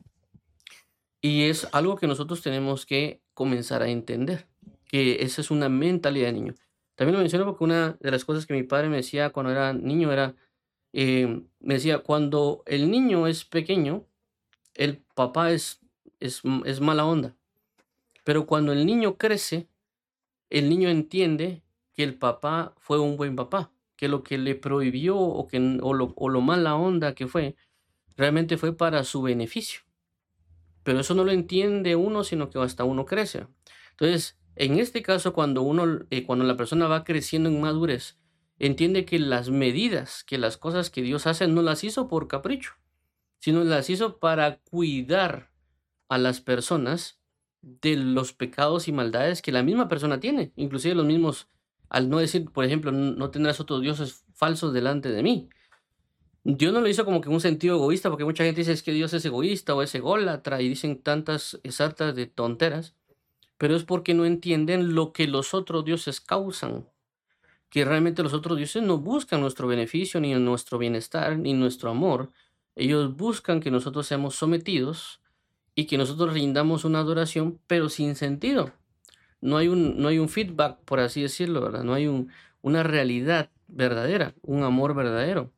y es algo que nosotros tenemos que comenzar a entender, que esa es una mentalidad de niño. También lo menciono porque una de las cosas que mi padre me decía cuando era niño era, eh, me decía, cuando el niño es pequeño, el papá es, es, es mala onda, pero cuando el niño crece, el niño entiende que el papá fue un buen papá, que lo que le prohibió o, que, n- o, lo, o lo mala onda que fue, realmente fue para su beneficio. Pero eso no lo entiende uno, sino que hasta uno crece. Entonces, en este caso, cuando uno, eh, cuando la persona va creciendo en madurez, entiende que las medidas, que las cosas que Dios hace, no las hizo por capricho, sino las hizo para cuidar a las personas de los pecados y maldades que la misma persona tiene, inclusive los mismos, al no decir, por ejemplo, "N- no tendrás otros dioses falsos delante de mí". Dios no lo hizo como que en un sentido egoísta, porque mucha gente dice es que Dios es egoísta o es ególatra y dicen tantas sartas de tonteras, pero es porque no entienden lo que los otros dioses causan, que realmente los otros dioses no buscan nuestro beneficio, ni nuestro bienestar, ni nuestro amor. Ellos buscan que nosotros seamos sometidos y que nosotros rindamos una adoración, pero sin sentido. No hay un, no hay un feedback, por así decirlo, ¿verdad? No hay un, una realidad verdadera, un amor verdadero.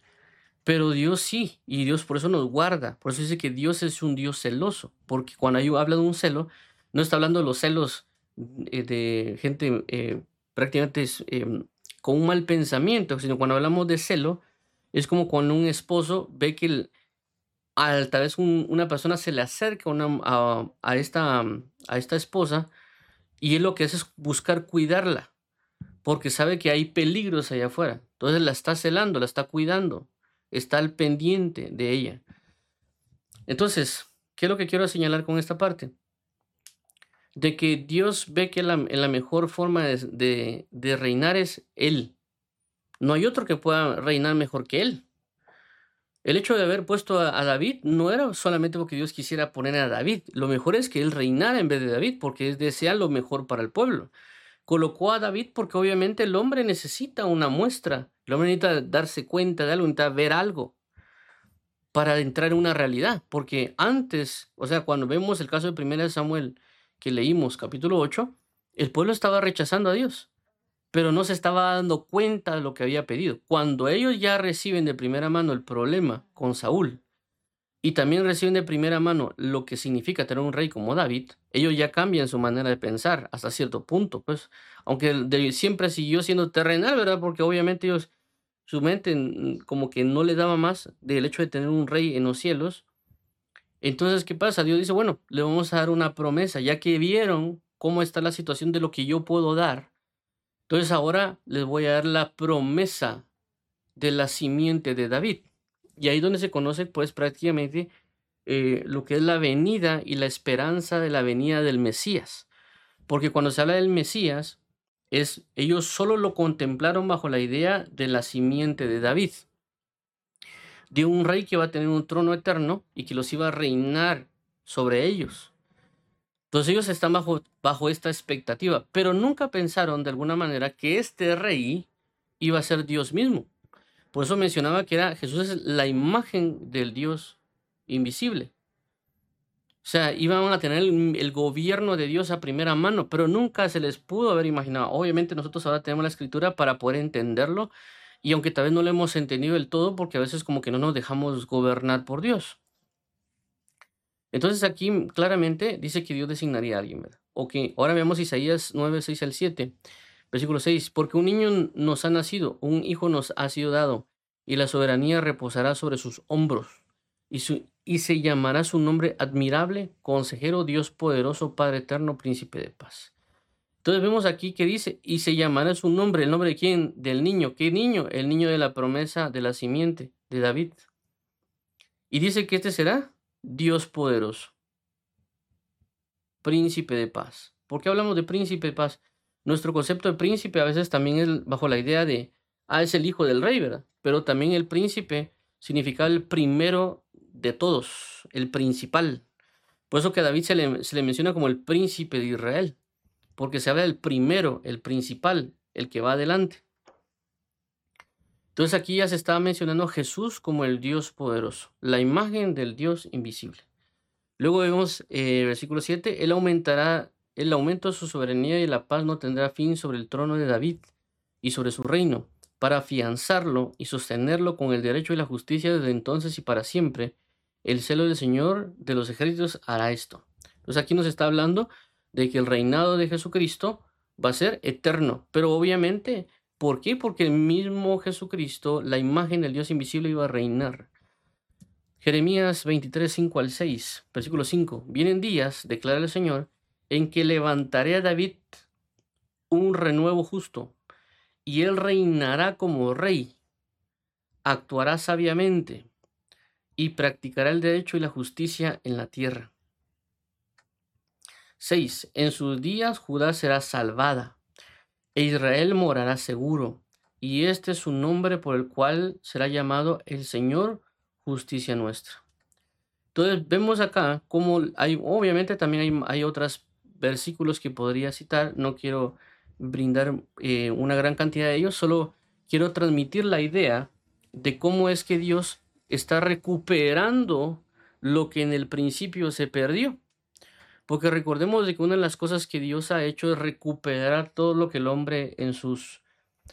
Pero Dios sí, y Dios por eso nos guarda. Por eso dice que Dios es un Dios celoso, porque cuando hay- habla de un celo, no está hablando de los celos eh, de gente eh, prácticamente es, em, con un mal pensamiento, sino cuando hablamos de celo, es como cuando un esposo ve que el- al, tal vez un- una persona se le acerca a, una- a, a esta, a esta esposa y él lo que hace es buscar cuidarla, porque sabe que hay peligros allá afuera. Entonces la está celando, la está cuidando, está al pendiente de ella. Entonces, ¿qué es lo que quiero señalar con esta parte? De que Dios ve que la, en la mejor forma de, de, de reinar es Él. No hay otro que pueda reinar mejor que Él. El hecho de haber puesto a, a David no era solamente porque Dios quisiera poner a David. Lo mejor es que Él reinara en vez de David, porque es desea lo mejor para el pueblo. Colocó a David porque obviamente el hombre necesita una muestra. El hombre necesita darse cuenta de algo, necesita ver algo para entrar en una realidad. Porque antes, o sea, cuando vemos el caso de primera de Samuel que leímos, capítulo ocho, el pueblo estaba rechazando a Dios, pero no se estaba dando cuenta de lo que había pedido. Cuando ellos ya reciben de primera mano el problema con Saúl y también reciben de primera mano lo que significa tener un rey como David, ellos ya cambian su manera de pensar hasta cierto punto, pues, aunque de- siempre siguió siendo terrenal, ¿verdad? Porque obviamente ellos, su mente mm, como que no le daba más del hecho de tener un rey en los cielos. Entonces, ¿qué pasa? Dios dice, bueno, le vamos a dar una promesa, ya que vieron cómo está la situación de lo que yo puedo dar. Entonces ahora les voy a dar la promesa de la simiente de David. Y ahí donde se conoce pues prácticamente eh, lo que es la venida y la esperanza de la venida del Mesías. Porque cuando se habla del Mesías, es, ellos solo lo contemplaron bajo la idea de la simiente de David, de un rey que va a tener un trono eterno y que los iba a reinar sobre ellos. Entonces ellos están bajo, bajo esta expectativa, pero nunca pensaron de alguna manera que este rey iba a ser Dios mismo. Por eso mencionaba que era Jesús es la imagen del Dios invisible. O sea, iban a tener el, el gobierno de Dios a primera mano, pero nunca se les pudo haber imaginado. Obviamente nosotros ahora tenemos la escritura para poder entenderlo, y aunque tal vez no lo hemos entendido del todo, porque a veces como que no nos dejamos gobernar por Dios. Entonces aquí mm, claramente dice que Dios designaría a alguien, ¿verdad? Ok, ahora veamos Isaías nueve, seis al siete, versículo seis. Porque un niño nos ha nacido, un hijo nos ha sido dado, y la soberanía reposará sobre sus hombros, y, su, y se llamará su nombre admirable, consejero, Dios poderoso, Padre eterno, príncipe de paz. Entonces vemos aquí que dice, y se llamará su nombre, ¿el nombre de quién? Del niño. ¿Qué niño? El niño de la promesa de la simiente de David. Y dice que este será Dios poderoso, príncipe de paz. ¿Por qué hablamos de príncipe de paz? Nuestro concepto de príncipe a veces también es bajo la idea de, ah, es el hijo del rey, ¿verdad? Pero también el príncipe significa el primero de todos, el principal. Por eso que a David se le, se le menciona como el príncipe de Israel, porque se habla del primero, el principal, el que va adelante. Entonces aquí ya se estaba mencionando a Jesús como el Dios poderoso, la imagen del Dios invisible. Luego vemos eh, versículo siete, Él aumentará, el aumento de su soberanía y la paz no tendrá fin sobre el trono de David y sobre su reino, para afianzarlo y sostenerlo con el derecho y la justicia desde entonces y para siempre. El celo del Señor de los ejércitos hará esto. Entonces aquí nos está hablando de que el reinado de Jesucristo va a ser eterno, pero obviamente, ¿por qué? Porque el mismo Jesucristo, la imagen del Dios invisible, iba a reinar. Jeremías veintitrés, cinco al seis, versículo cinco. Vienen días, declara el Señor, en que levantaré a David un renuevo justo, y él reinará como rey, actuará sabiamente, y practicará el derecho y la justicia en la tierra. seis. En sus días Judá será salvada, e Israel morará seguro, y este es su nombre por el cual será llamado el Señor, justicia nuestra. Entonces vemos acá como hay, obviamente también hay, hay otros versículos que podría citar, no quiero brindar eh, una gran cantidad de ellos, solo quiero transmitir la idea de cómo es que Dios está recuperando lo que en el principio se perdió. Porque recordemos de que una de las cosas que Dios ha hecho es recuperar todo lo que el hombre en sus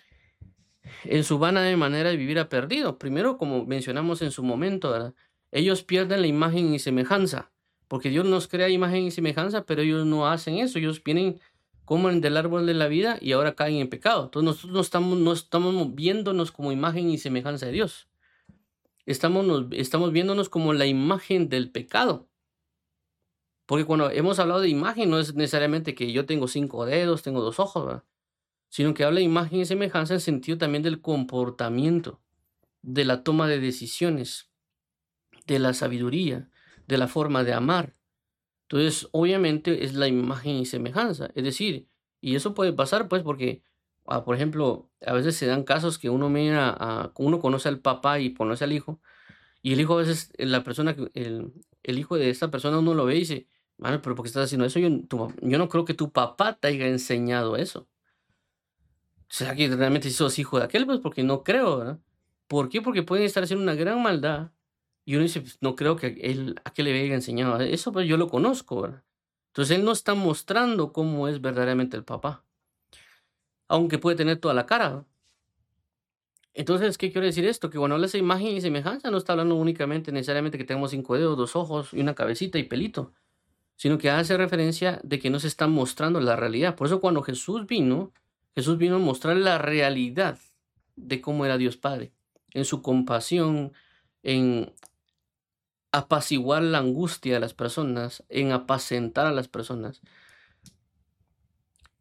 en su vana de manera de vivir ha perdido. Primero, como mencionamos en su momento, ¿verdad? Ellos pierden la imagen y semejanza, porque Dios nos crea imagen y semejanza, pero ellos no hacen eso. Ellos vienen, comen del árbol de la vida y ahora caen en pecado. Entonces nosotros no estamos, no estamos viéndonos como imagen y semejanza de Dios. Estamos, nos, estamos viéndonos como la imagen del pecado. Porque cuando hemos hablado de imagen, no es necesariamente que yo tengo cinco dedos, tengo dos ojos, ¿verdad? Sino que habla de imagen y semejanza en sentido también del comportamiento, de la toma de decisiones, de la sabiduría, de la forma de amar. Entonces, obviamente es la imagen y semejanza. Es decir, y eso puede pasar, pues, porque, ah, por ejemplo, a veces se dan casos que uno mira, a, uno conoce al papá y conoce al hijo, y el hijo a veces, eh, la persona, que- el, el hijo de esta persona uno lo ve y dice, "Mano, pero ¿por qué estás haciendo eso? Yo, tu- yo no creo que tu papá te haya enseñado eso. ¿Será que realmente sos hijo de aquel? Pues porque no creo, ¿verdad? ¿Por qué? Porque pueden estar haciendo una gran maldad y uno dice, pues, no creo que él a qué le haya enseñado. Eso pues yo lo conozco, ¿verdad? Entonces él no está mostrando cómo es verdaderamente el papá, aunque puede tener toda la cara, ¿verdad? Entonces, ¿qué quiere decir esto? Que cuando habla de imagen y semejanza, no está hablando únicamente necesariamente que tengamos cinco dedos, dos ojos y una cabecita y pelito, sino que hace referencia de que nos está mostrando la realidad. Por eso cuando Jesús vino, Jesús vino a mostrar la realidad de cómo era Dios Padre, en su compasión, en apaciguar la angustia de las personas, en apacentar a las personas,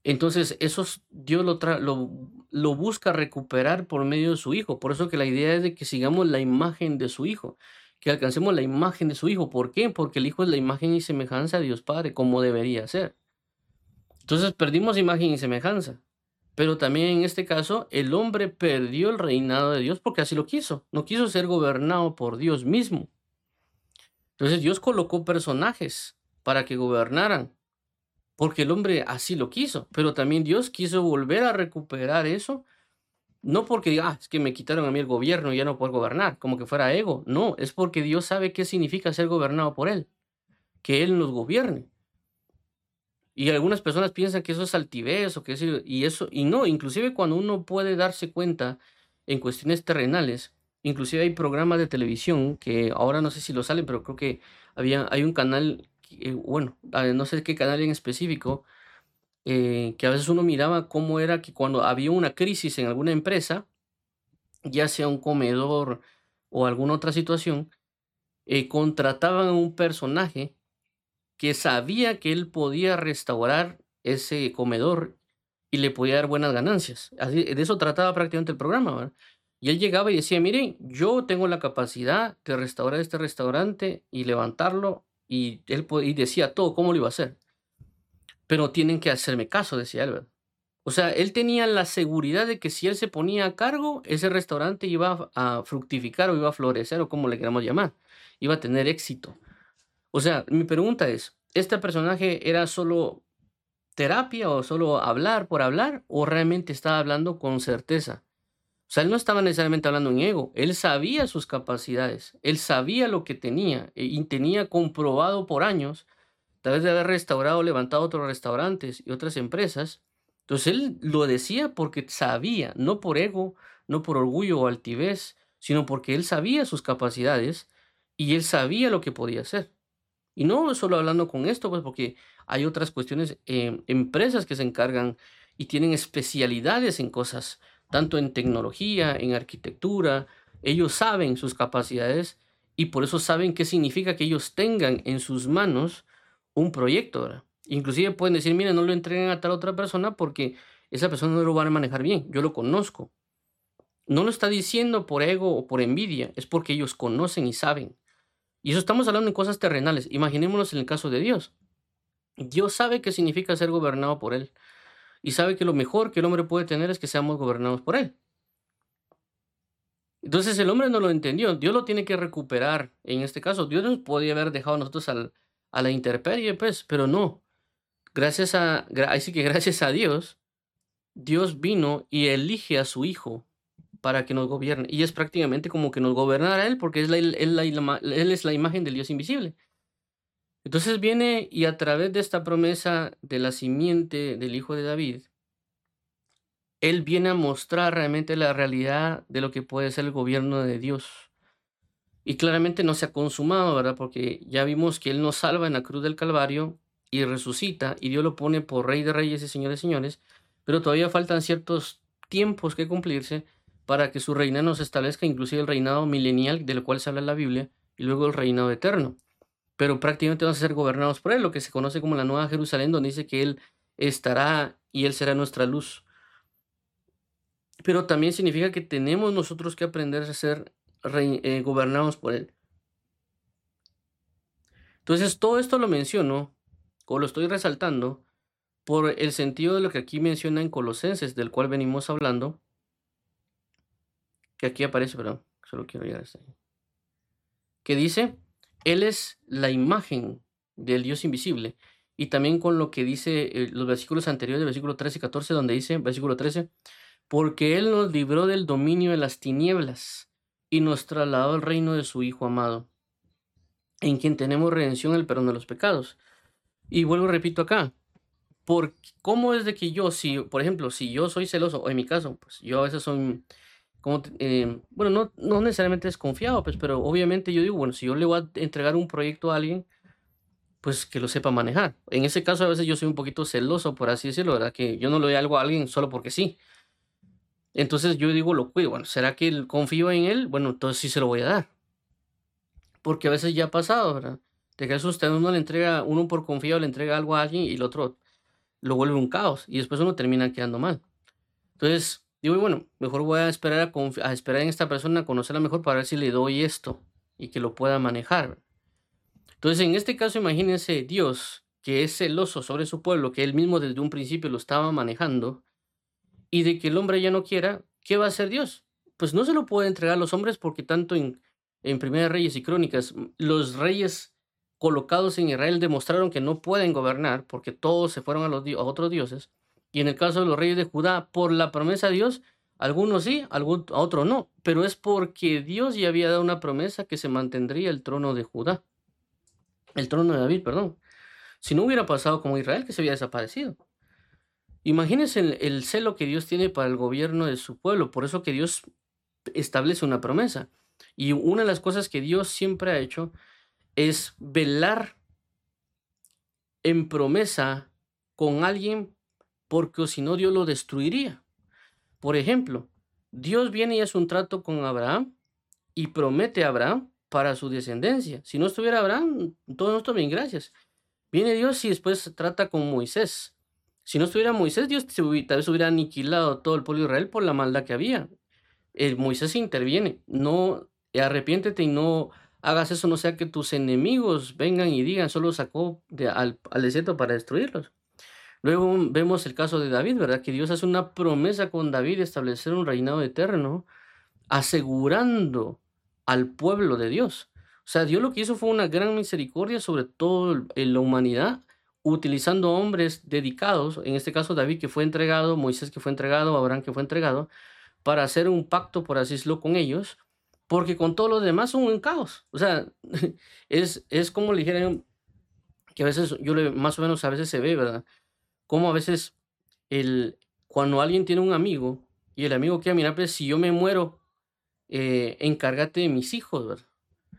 Entonces, esos Dios lo, tra- lo, lo busca recuperar por medio de su Hijo. Por eso que la idea es de que sigamos la imagen de su Hijo, que alcancemos la imagen de su Hijo. ¿Por qué? Porque el Hijo es la imagen y semejanza de Dios Padre, como debería ser. Entonces, perdimos imagen y semejanza. Pero también en este caso, el hombre perdió el reinado de Dios porque así lo quiso. No quiso ser gobernado por Dios mismo. Entonces, Dios colocó personajes para que gobernaran porque el hombre así lo quiso, pero también Dios quiso volver a recuperar eso, no porque diga, ah, es que me quitaron a mí el gobierno y ya no puedo gobernar, como que fuera ego, no, es porque Dios sabe qué significa ser gobernado por Él, que Él nos gobierne. Y algunas personas piensan que eso es altivez o que eso, y eso, y no, inclusive cuando uno puede darse cuenta en cuestiones terrenales, inclusive hay programas de televisión que ahora no sé si lo salen, pero creo que había, hay un canal, que, eh, bueno, ah, no sé qué canal en específico, eh, que a veces uno miraba cómo era que cuando había una crisis en alguna empresa, ya sea un comedor o alguna otra situación, eh, contrataban a un personaje que sabía que él podía restaurar ese comedor y le podía dar buenas ganancias. Así, de eso trataba prácticamente el programa, ¿verdad? Y él llegaba y decía, miren, yo tengo la capacidad de restaurar este restaurante y levantarlo, y él po- y decía todo cómo lo iba a hacer, pero tienen que hacerme caso, decía él, ¿verdad? O sea, él tenía la seguridad de que si él se ponía a cargo, ese restaurante iba a fructificar o iba a florecer o como le queramos llamar, iba a tener éxito. O sea, mi pregunta es, ¿este personaje era solo terapia o solo hablar por hablar o realmente estaba hablando con certeza? O sea, él no estaba necesariamente hablando en ego, él sabía sus capacidades, él sabía lo que tenía eh, y tenía comprobado por años, tal vez de haber restaurado, levantado otros restaurantes y otras empresas. Entonces él lo decía porque sabía, no por ego, no por orgullo o altivez, sino porque él sabía sus capacidades y él sabía lo que podía hacer. Y no solo hablando con esto, pues porque hay otras cuestiones, eh, empresas que se encargan y tienen especialidades en cosas, tanto en tecnología, en arquitectura. Ellos saben sus capacidades y por eso saben qué significa que ellos tengan en sus manos un proyecto, ¿verdad? Inclusive pueden decir, mira, no lo entreguen a tal otra persona porque esa persona no lo va a manejar bien, yo lo conozco. No lo está diciendo por ego o por envidia, es porque ellos conocen y saben. Y eso estamos hablando en cosas terrenales. Imaginémonos en el caso de Dios. Dios sabe qué significa ser gobernado por Él y sabe que lo mejor que el hombre puede tener es que seamos gobernados por Él. Entonces el hombre no lo entendió. Dios lo tiene que recuperar. En este caso, Dios nos podía haber dejado a nosotros al, a la intemperie, pues, pero no. Gracias a, gra- así que gracias a Dios, Dios vino y elige a su Hijo para que nos gobierne. Y es prácticamente como que nos gobernara Él, porque es la, él, la- él es la imagen del Dios invisible. Entonces viene y a través de esta promesa de la simiente del hijo de David, él viene a mostrar realmente la realidad de lo que puede ser el gobierno de Dios. Y claramente no se ha consumado, ¿verdad? Porque ya vimos que él nos salva en la cruz del Calvario y resucita y Dios lo pone por Rey de Reyes y Señor de Señores, pero todavía faltan ciertos tiempos que cumplirse para que su reinado se establezca, inclusive el reinado milenial del cual se habla en la Biblia y luego el reinado eterno, pero prácticamente vamos a ser gobernados por Él, lo que se conoce como la Nueva Jerusalén, donde dice que Él estará y Él será nuestra luz. Pero también significa que tenemos nosotros que aprender a ser rei- eh, gobernados por Él. Entonces, todo esto lo menciono, o lo estoy resaltando, por el sentido de lo que aquí menciona en Colosenses, del cual venimos hablando, que aquí aparece, perdón, solo quiero llegar hasta ahí, que dice, Él es la imagen del Dios invisible. Y también con lo que dice eh, los versículos anteriores, versículo trece y catorce, donde dice, versículo trece, porque Él nos libró del dominio de las tinieblas y nos trasladó al reino de su Hijo amado, en quien tenemos redención, el perdón de los pecados. Y vuelvo, repito acá, por cómo es de que yo, si, por ejemplo, si yo soy celoso, o en mi caso, pues yo a veces soy, como, te- eh, bueno, no, no necesariamente desconfiado, pues, pero obviamente yo digo, bueno, si yo le voy a entregar un proyecto a alguien, pues que lo sepa manejar. En ese caso, a veces yo soy un poquito celoso, por así decirlo, ¿verdad? Que yo no le doy algo a alguien solo porque sí. Entonces yo digo, lo cuido. Bueno, ¿será que él- confío en él? Bueno, entonces sí se lo voy a dar. Porque a veces ya ha pasado, ¿verdad? De que eso usted uno le entrega, uno por confiado le entrega algo a alguien y el otro lo vuelve un caos y después uno termina quedando mal. Entonces, digo, bueno, mejor voy a esperar a, confi- a esperar en esta persona, a conocerla mejor para ver si le doy esto y que lo pueda manejar. Entonces, en este caso, imagínense Dios, que es celoso sobre su pueblo, que él mismo desde un principio lo estaba manejando, y de que el hombre ya no quiera, ¿qué va a hacer Dios? Pues no se lo puede entregar a los hombres porque tanto en, en Primera Reyes y Crónicas, mm, los reyes colocados en Israel demostraron que no pueden gobernar porque todos se fueron a, los, di- a otros dioses. Y en el caso de los reyes de Judá, por la promesa de Dios, algunos sí, algún, a otros no, pero es porque Dios ya había dado una promesa que se mantendría el trono de Judá, el trono de David, perdón. Si no hubiera pasado como Israel, que se había desaparecido. Imagínense el, el celo que Dios tiene para el gobierno de su pueblo, por eso que Dios establece una promesa. Y una de las cosas que Dios siempre ha hecho es velar en promesa con alguien, porque si no Dios lo destruiría. Por ejemplo, Dios viene y hace un trato con Abraham y promete a Abraham para su descendencia. Si no estuviera Abraham, todo esto bien, gracias. Viene Dios y después trata con Moisés. Si no estuviera Moisés, Dios se hubi- tal vez hubiera aniquilado todo el pueblo de Israel por la maldad que había. El Moisés interviene, no, arrepiéntete y no hagas eso, no sea que tus enemigos vengan y digan, solo sacó de- al, al desierto para destruirlos. Luego vemos el caso de David, ¿verdad? Que Dios hace una promesa con David de establecer un reinado eterno, asegurando al pueblo de Dios. O sea, Dios lo que hizo fue una gran misericordia sobre todo en la humanidad, utilizando hombres dedicados, en este caso David que fue entregado, Moisés que fue entregado, Abraham que fue entregado, para hacer un pacto, por así decirlo, con ellos, porque con todos los demás son un caos. O sea, es, es como le dijeron, que a veces, yo le, más o menos a veces se ve, ¿verdad? Como a veces el, cuando alguien tiene un amigo y el amigo quiere, mira, pues si yo me muero, eh, encárgate de mis hijos, ¿verdad?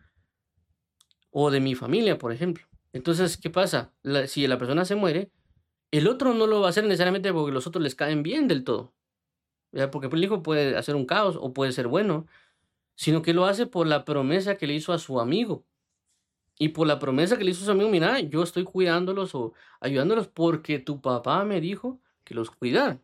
O de mi familia, por ejemplo. Entonces, ¿qué pasa? La- si la persona se muere, el otro no lo va a hacer necesariamente porque los otros les caen bien del todo, ¿verdad? Porque el hijo puede hacer un caos o puede ser bueno, sino que lo hace por la promesa que le hizo a su amigo. Y por la promesa que le hizo a su amigo, mira, yo estoy cuidándolos o ayudándolos porque tu papá me dijo que los cuidara.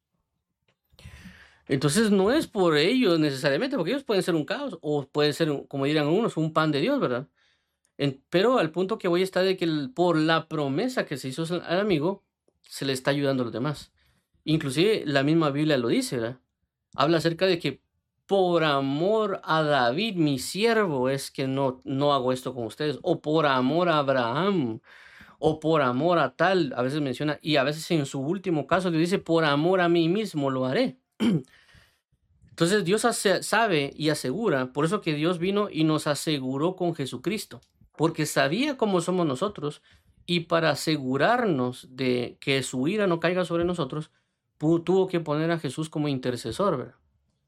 Entonces no es por ellos necesariamente, porque ellos pueden ser un caos o pueden ser, un- como dirán unos, un pan de Dios, ¿verdad? En- pero al punto que voy está de que el- por la promesa que se hizo al al amigo, se le está ayudando a los demás. Inclusive la misma Biblia lo dice, ¿verdad? Habla acerca de que por amor a David, mi siervo, es que no, no hago esto con ustedes, o por amor a Abraham, o por amor a tal, a veces menciona, y a veces en su último caso le dice, por amor a mí mismo lo haré. Entonces Dios hace- sabe y asegura, por eso que Dios vino y nos aseguró con Jesucristo, porque sabía cómo somos nosotros y para asegurarnos de que su ira no caiga sobre nosotros, pu- tuvo que poner a Jesús como intercesor, ¿verdad?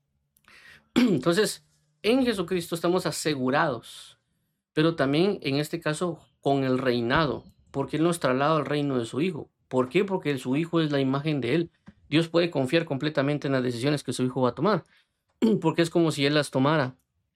Entonces, en Jesucristo estamos asegurados, pero también en este caso con el reinado, porque Él nos traslada al reino de su Hijo. ¿Por qué? Porque su Hijo es la imagen de Él. Dios puede confiar completamente en las decisiones que su Hijo va a tomar, porque es como si Él las tomara.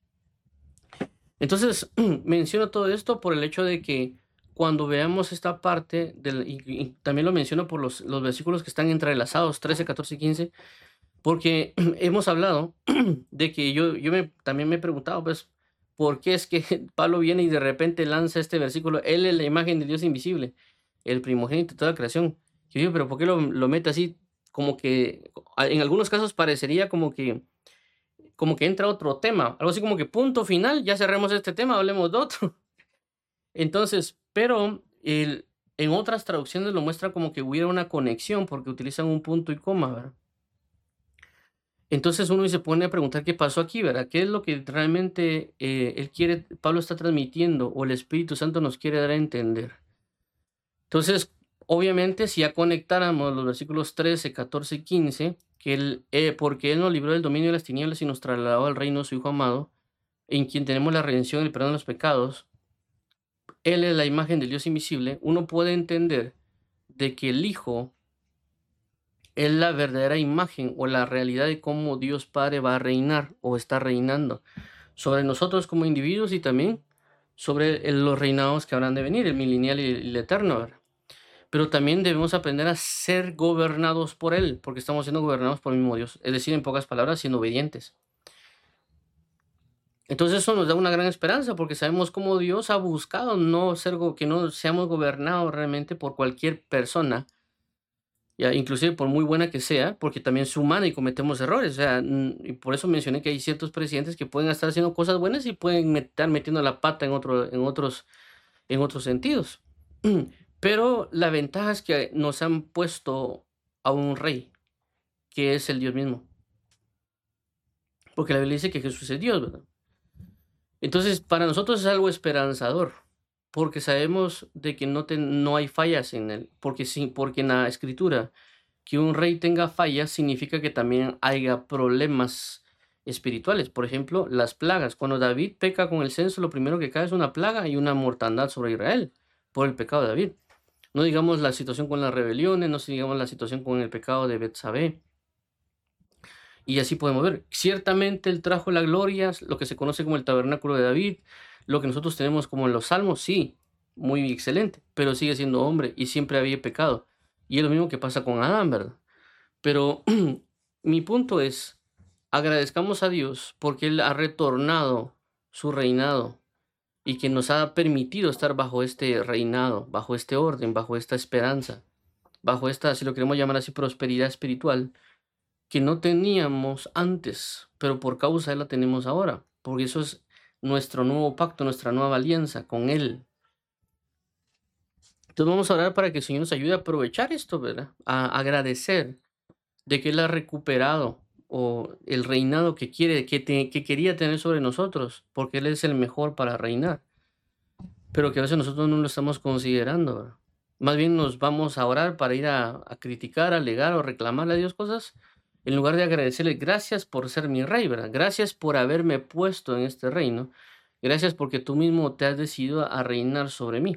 Entonces, menciono todo esto por el hecho de que cuando veamos esta parte, del, y, y también lo menciono por los, los versículos que están entrelazados, trece, catorce y quince, porque hemos hablado de que yo, yo me, también me he preguntado, pues, ¿por qué es que Pablo viene y de repente lanza este versículo? Él es la imagen de Dios invisible, el primogénito de toda la creación. Yo digo, pero ¿por qué lo, lo mete así? Como que en algunos casos parecería como que como que entra otro tema, algo así como que punto final, ya cerremos este tema, hablemos de otro. Entonces, pero el, en otras traducciones lo muestra como que hubiera una conexión porque utilizan un punto y coma, ¿verdad? Entonces uno se pone a preguntar qué pasó aquí, ¿verdad? ¿Qué es lo que realmente eh, él quiere, Pablo está transmitiendo o el Espíritu Santo nos quiere dar a entender? Entonces, obviamente, si ya conectáramos los versículos trece, catorce y quince, que él, eh, porque Él nos libró del dominio de las tinieblas y nos trasladó al reino de su Hijo amado, en quien tenemos la redención y el perdón de los pecados, Él es la imagen del Dios invisible, uno puede entender de que el Hijo es la verdadera imagen o la realidad de cómo Dios Padre va a reinar o está reinando sobre nosotros como individuos y también sobre el- los reinados que habrán de venir, el milenial y el eterno, ¿verdad? pero también debemos aprender a ser gobernados por Él, porque estamos siendo gobernados por el mismo Dios, es decir, en pocas palabras, siendo obedientes. Entonces eso nos da una gran esperanza, porque sabemos cómo Dios ha buscado no ser go- que no seamos gobernados realmente por cualquier persona, ya, inclusive por muy buena que sea, porque también es humana y cometemos errores. O sea, mm, y por eso mencioné que hay ciertos presidentes que pueden estar haciendo cosas buenas y pueden met- estar metiendo la pata en otro, en otros, en otros sentidos. Pero la ventaja es que nos han puesto a un rey, que es el Dios mismo. Porque la Biblia dice que Jesús es Dios, ¿verdad? Entonces, para nosotros es algo esperanzador, porque sabemos de que no, te- no hay fallas en él, porque, sí, porque en la escritura que un rey tenga fallas significa que también haya problemas espirituales. Por ejemplo, las plagas. Cuando David peca con el censo, lo primero que cae es una plaga y una mortandad sobre Israel por el pecado de David. No digamos la situación con las rebeliones, no digamos la situación con el pecado de Betsabé. Y así podemos ver. Ciertamente él trajo la gloria, lo que se conoce como el tabernáculo de David, lo que nosotros tenemos como en los salmos, sí, muy excelente, pero sigue siendo hombre y siempre había pecado. Y es lo mismo que pasa con Adán, ¿verdad? Pero mi punto es, agradezcamos a Dios porque Él ha retornado su reinado y que nos ha permitido estar bajo este reinado, bajo este orden, bajo esta esperanza, bajo esta, si lo queremos llamar así, prosperidad espiritual que no teníamos antes, pero por causa de Él la tenemos ahora, porque eso es nuestro nuevo pacto, nuestra nueva alianza con Él. Entonces vamos a orar para que el Señor nos ayude a aprovechar esto, ¿verdad? A agradecer de que Él ha recuperado o el reinado que quiere, que, te- que quería tener sobre nosotros, porque Él es el mejor para reinar, pero que a veces nosotros no lo estamos considerando, ¿verdad? Más bien nos vamos a orar para ir a, a criticar, alegar o reclamarle a Dios cosas, en lugar de agradecerle gracias por ser mi rey, ¿verdad? Gracias por haberme puesto en este reino. Gracias porque tú mismo te has decidido a reinar sobre mí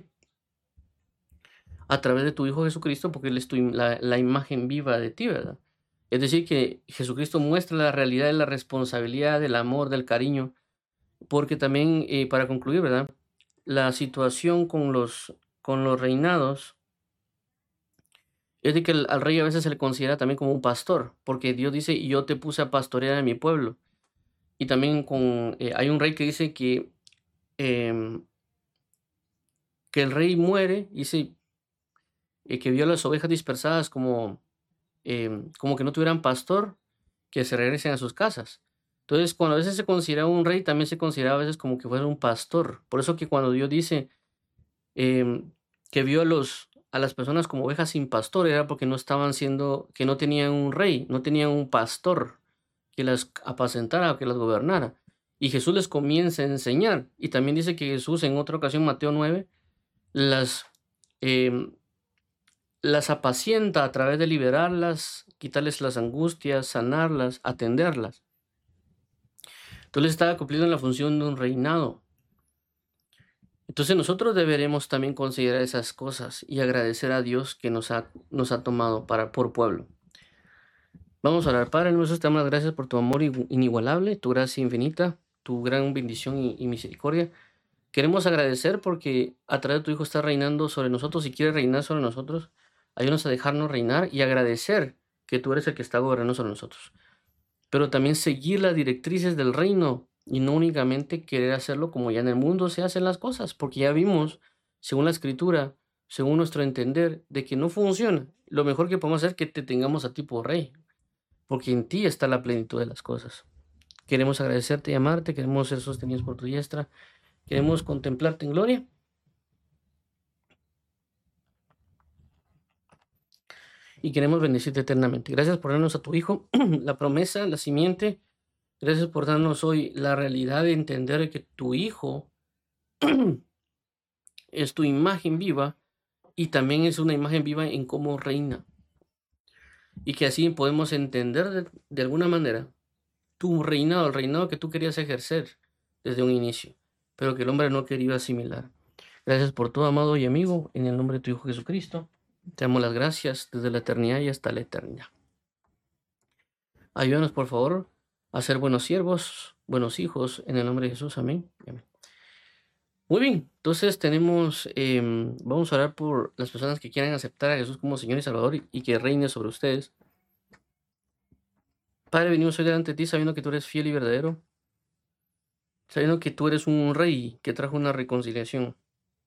a través de tu Hijo Jesucristo, porque Él es tu im- la, la imagen viva de ti, ¿verdad? Es decir, que Jesucristo muestra la realidad de la responsabilidad, del amor, del cariño, porque también, eh, para concluir, ¿verdad? La situación con los, con los reinados es de que el- al rey a veces se le considera también como un pastor, porque Dios dice, "Y yo te puse a pastorear a mi pueblo". Y también con, eh, hay un rey que dice que, em, que el rey muere, dice, eh, que vio a las ovejas dispersadas como, em, como que no tuvieran pastor, que se regresen a sus casas. Entonces, cuando a veces se considera un rey, también se considera a veces como que fuera un pastor. Por eso que cuando Dios dice em, que vio a los a las personas como ovejas sin pastor, era porque no estaban siendo, que no tenían un rey, no tenían un pastor que las apacentara o que las gobernara. Y Jesús les comienza a enseñar. Y también dice que Jesús en otra ocasión, Mateo nueve, las, em, las apacienta a través de liberarlas, quitarles las angustias, sanarlas, atenderlas. Entonces estaba cumpliendo la función de un reinado. Entonces nosotros deberemos también considerar esas cosas y agradecer a Dios que nos ha, nos ha tomado para, por pueblo. Vamos a orar. Padre nuestro, te damos las gracias por tu amor igu- inigualable, tu gracia infinita, tu gran bendición y, y misericordia. Queremos agradecer porque a través de tu Hijo está reinando sobre nosotros y quiere reinar sobre nosotros. Ayúdanos a dejarnos reinar y agradecer que tú eres el que está gobernando sobre nosotros. Pero también seguir las directrices del reino y no únicamente querer hacerlo como ya en el mundo se hacen las cosas, porque ya vimos, según la escritura, según nuestro entender, de que no funciona. Lo mejor que podemos hacer es que te tengamos a ti por rey, porque en ti está la plenitud de las cosas. Queremos agradecerte y amarte, queremos ser sostenidos por tu diestra, queremos contemplarte en gloria y queremos bendecirte eternamente. Gracias por darnos a tu Hijo, la promesa, la simiente. Gracias por darnos hoy la realidad de entender que tu Hijo es tu imagen viva y también es una imagen viva en cómo reina. Y que así podemos entender de, de alguna manera tu reinado, el reinado que tú querías ejercer desde un inicio, pero que el hombre no quería asimilar. Gracias por todo, amado y amigo, en el nombre de tu Hijo Jesucristo. Te damos las gracias desde la eternidad y hasta la eternidad. Ayúdanos, por favor, a ser buenos siervos, buenos hijos, en el nombre de Jesús. Amén. Amén. Muy bien, entonces tenemos, em, vamos a orar por las personas que quieran aceptar a Jesús como Señor y Salvador y, y que reine sobre ustedes. Padre, venimos hoy delante de ti sabiendo que tú eres fiel y verdadero, sabiendo que tú eres un rey que trajo una reconciliación.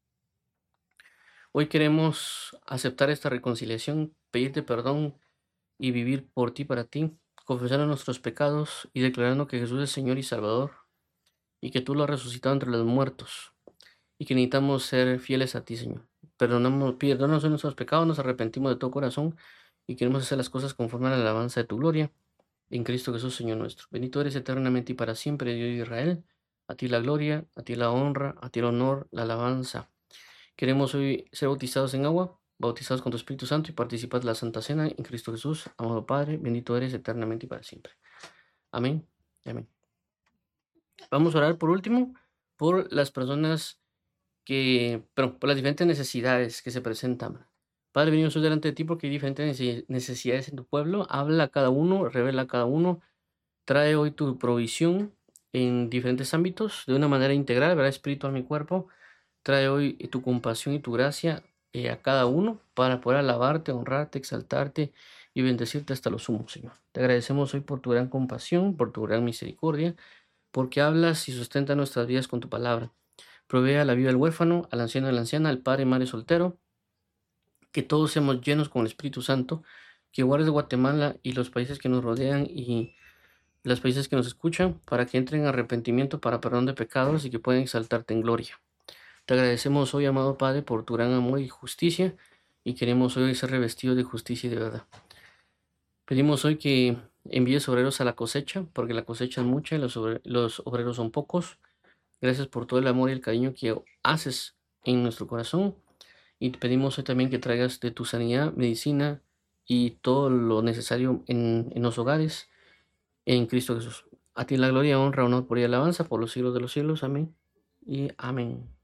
Hoy queremos aceptar esta reconciliación, pedirte perdón y vivir por ti, para ti, confesando nuestros pecados y declarando que Jesús es Señor y Salvador y que tú lo has resucitado entre los muertos y que necesitamos ser fieles a ti, Señor. Perdonamos, perdónanos de nuestros pecados, nos arrepentimos de todo corazón y queremos hacer las cosas conforme a la alabanza de tu gloria en Cristo Jesús, Señor nuestro. Bendito eres eternamente y para siempre, Dios de Israel. A ti la gloria, a ti la honra, a ti el honor, la alabanza. Queremos hoy ser bautizados en agua, bautizados con tu Espíritu Santo y participar de la Santa Cena en Cristo Jesús. Amado Padre, bendito eres eternamente y para siempre. Amén. Amén. Vamos a orar por último por las personas que, pero por las diferentes necesidades que se presentan. Padre, venimos hoy delante de ti porque hay diferentes nece- necesidades en tu pueblo. Habla a cada uno, revela a cada uno. Trae hoy tu provisión en diferentes ámbitos de una manera integral, ¿verdad? Espíritu a mi cuerpo. Trae hoy eh, tu compasión y tu gracia eh, a cada uno para poder alabarte, honrarte, exaltarte y bendecirte hasta lo sumo, Señor. Te agradecemos hoy por tu gran compasión, por tu gran misericordia, porque hablas y sustentas nuestras vidas con tu palabra. Provee a la viuda del huérfano, al anciano y a la anciana, al padre y madre soltero, que todos seamos llenos con el Espíritu Santo, que guardes Guatemala y los países que nos rodean y los países que nos escuchan, para que entren en arrepentimiento para perdón de pecados y que puedan exaltarte en gloria. Te agradecemos hoy, amado Padre, por tu gran amor y justicia, y queremos hoy ser revestidos de justicia y de verdad. Pedimos hoy que envíes obreros a la cosecha, porque la cosecha es mucha y los, obre- los obreros son pocos. Gracias por todo el amor y el cariño que haces en nuestro corazón. Y te pedimos hoy también que traigas de tu sanidad, medicina y todo lo necesario en, en los hogares, en Cristo Jesús. A ti la gloria, honra, honor por y alabanza por los siglos de los siglos. Amén y amén.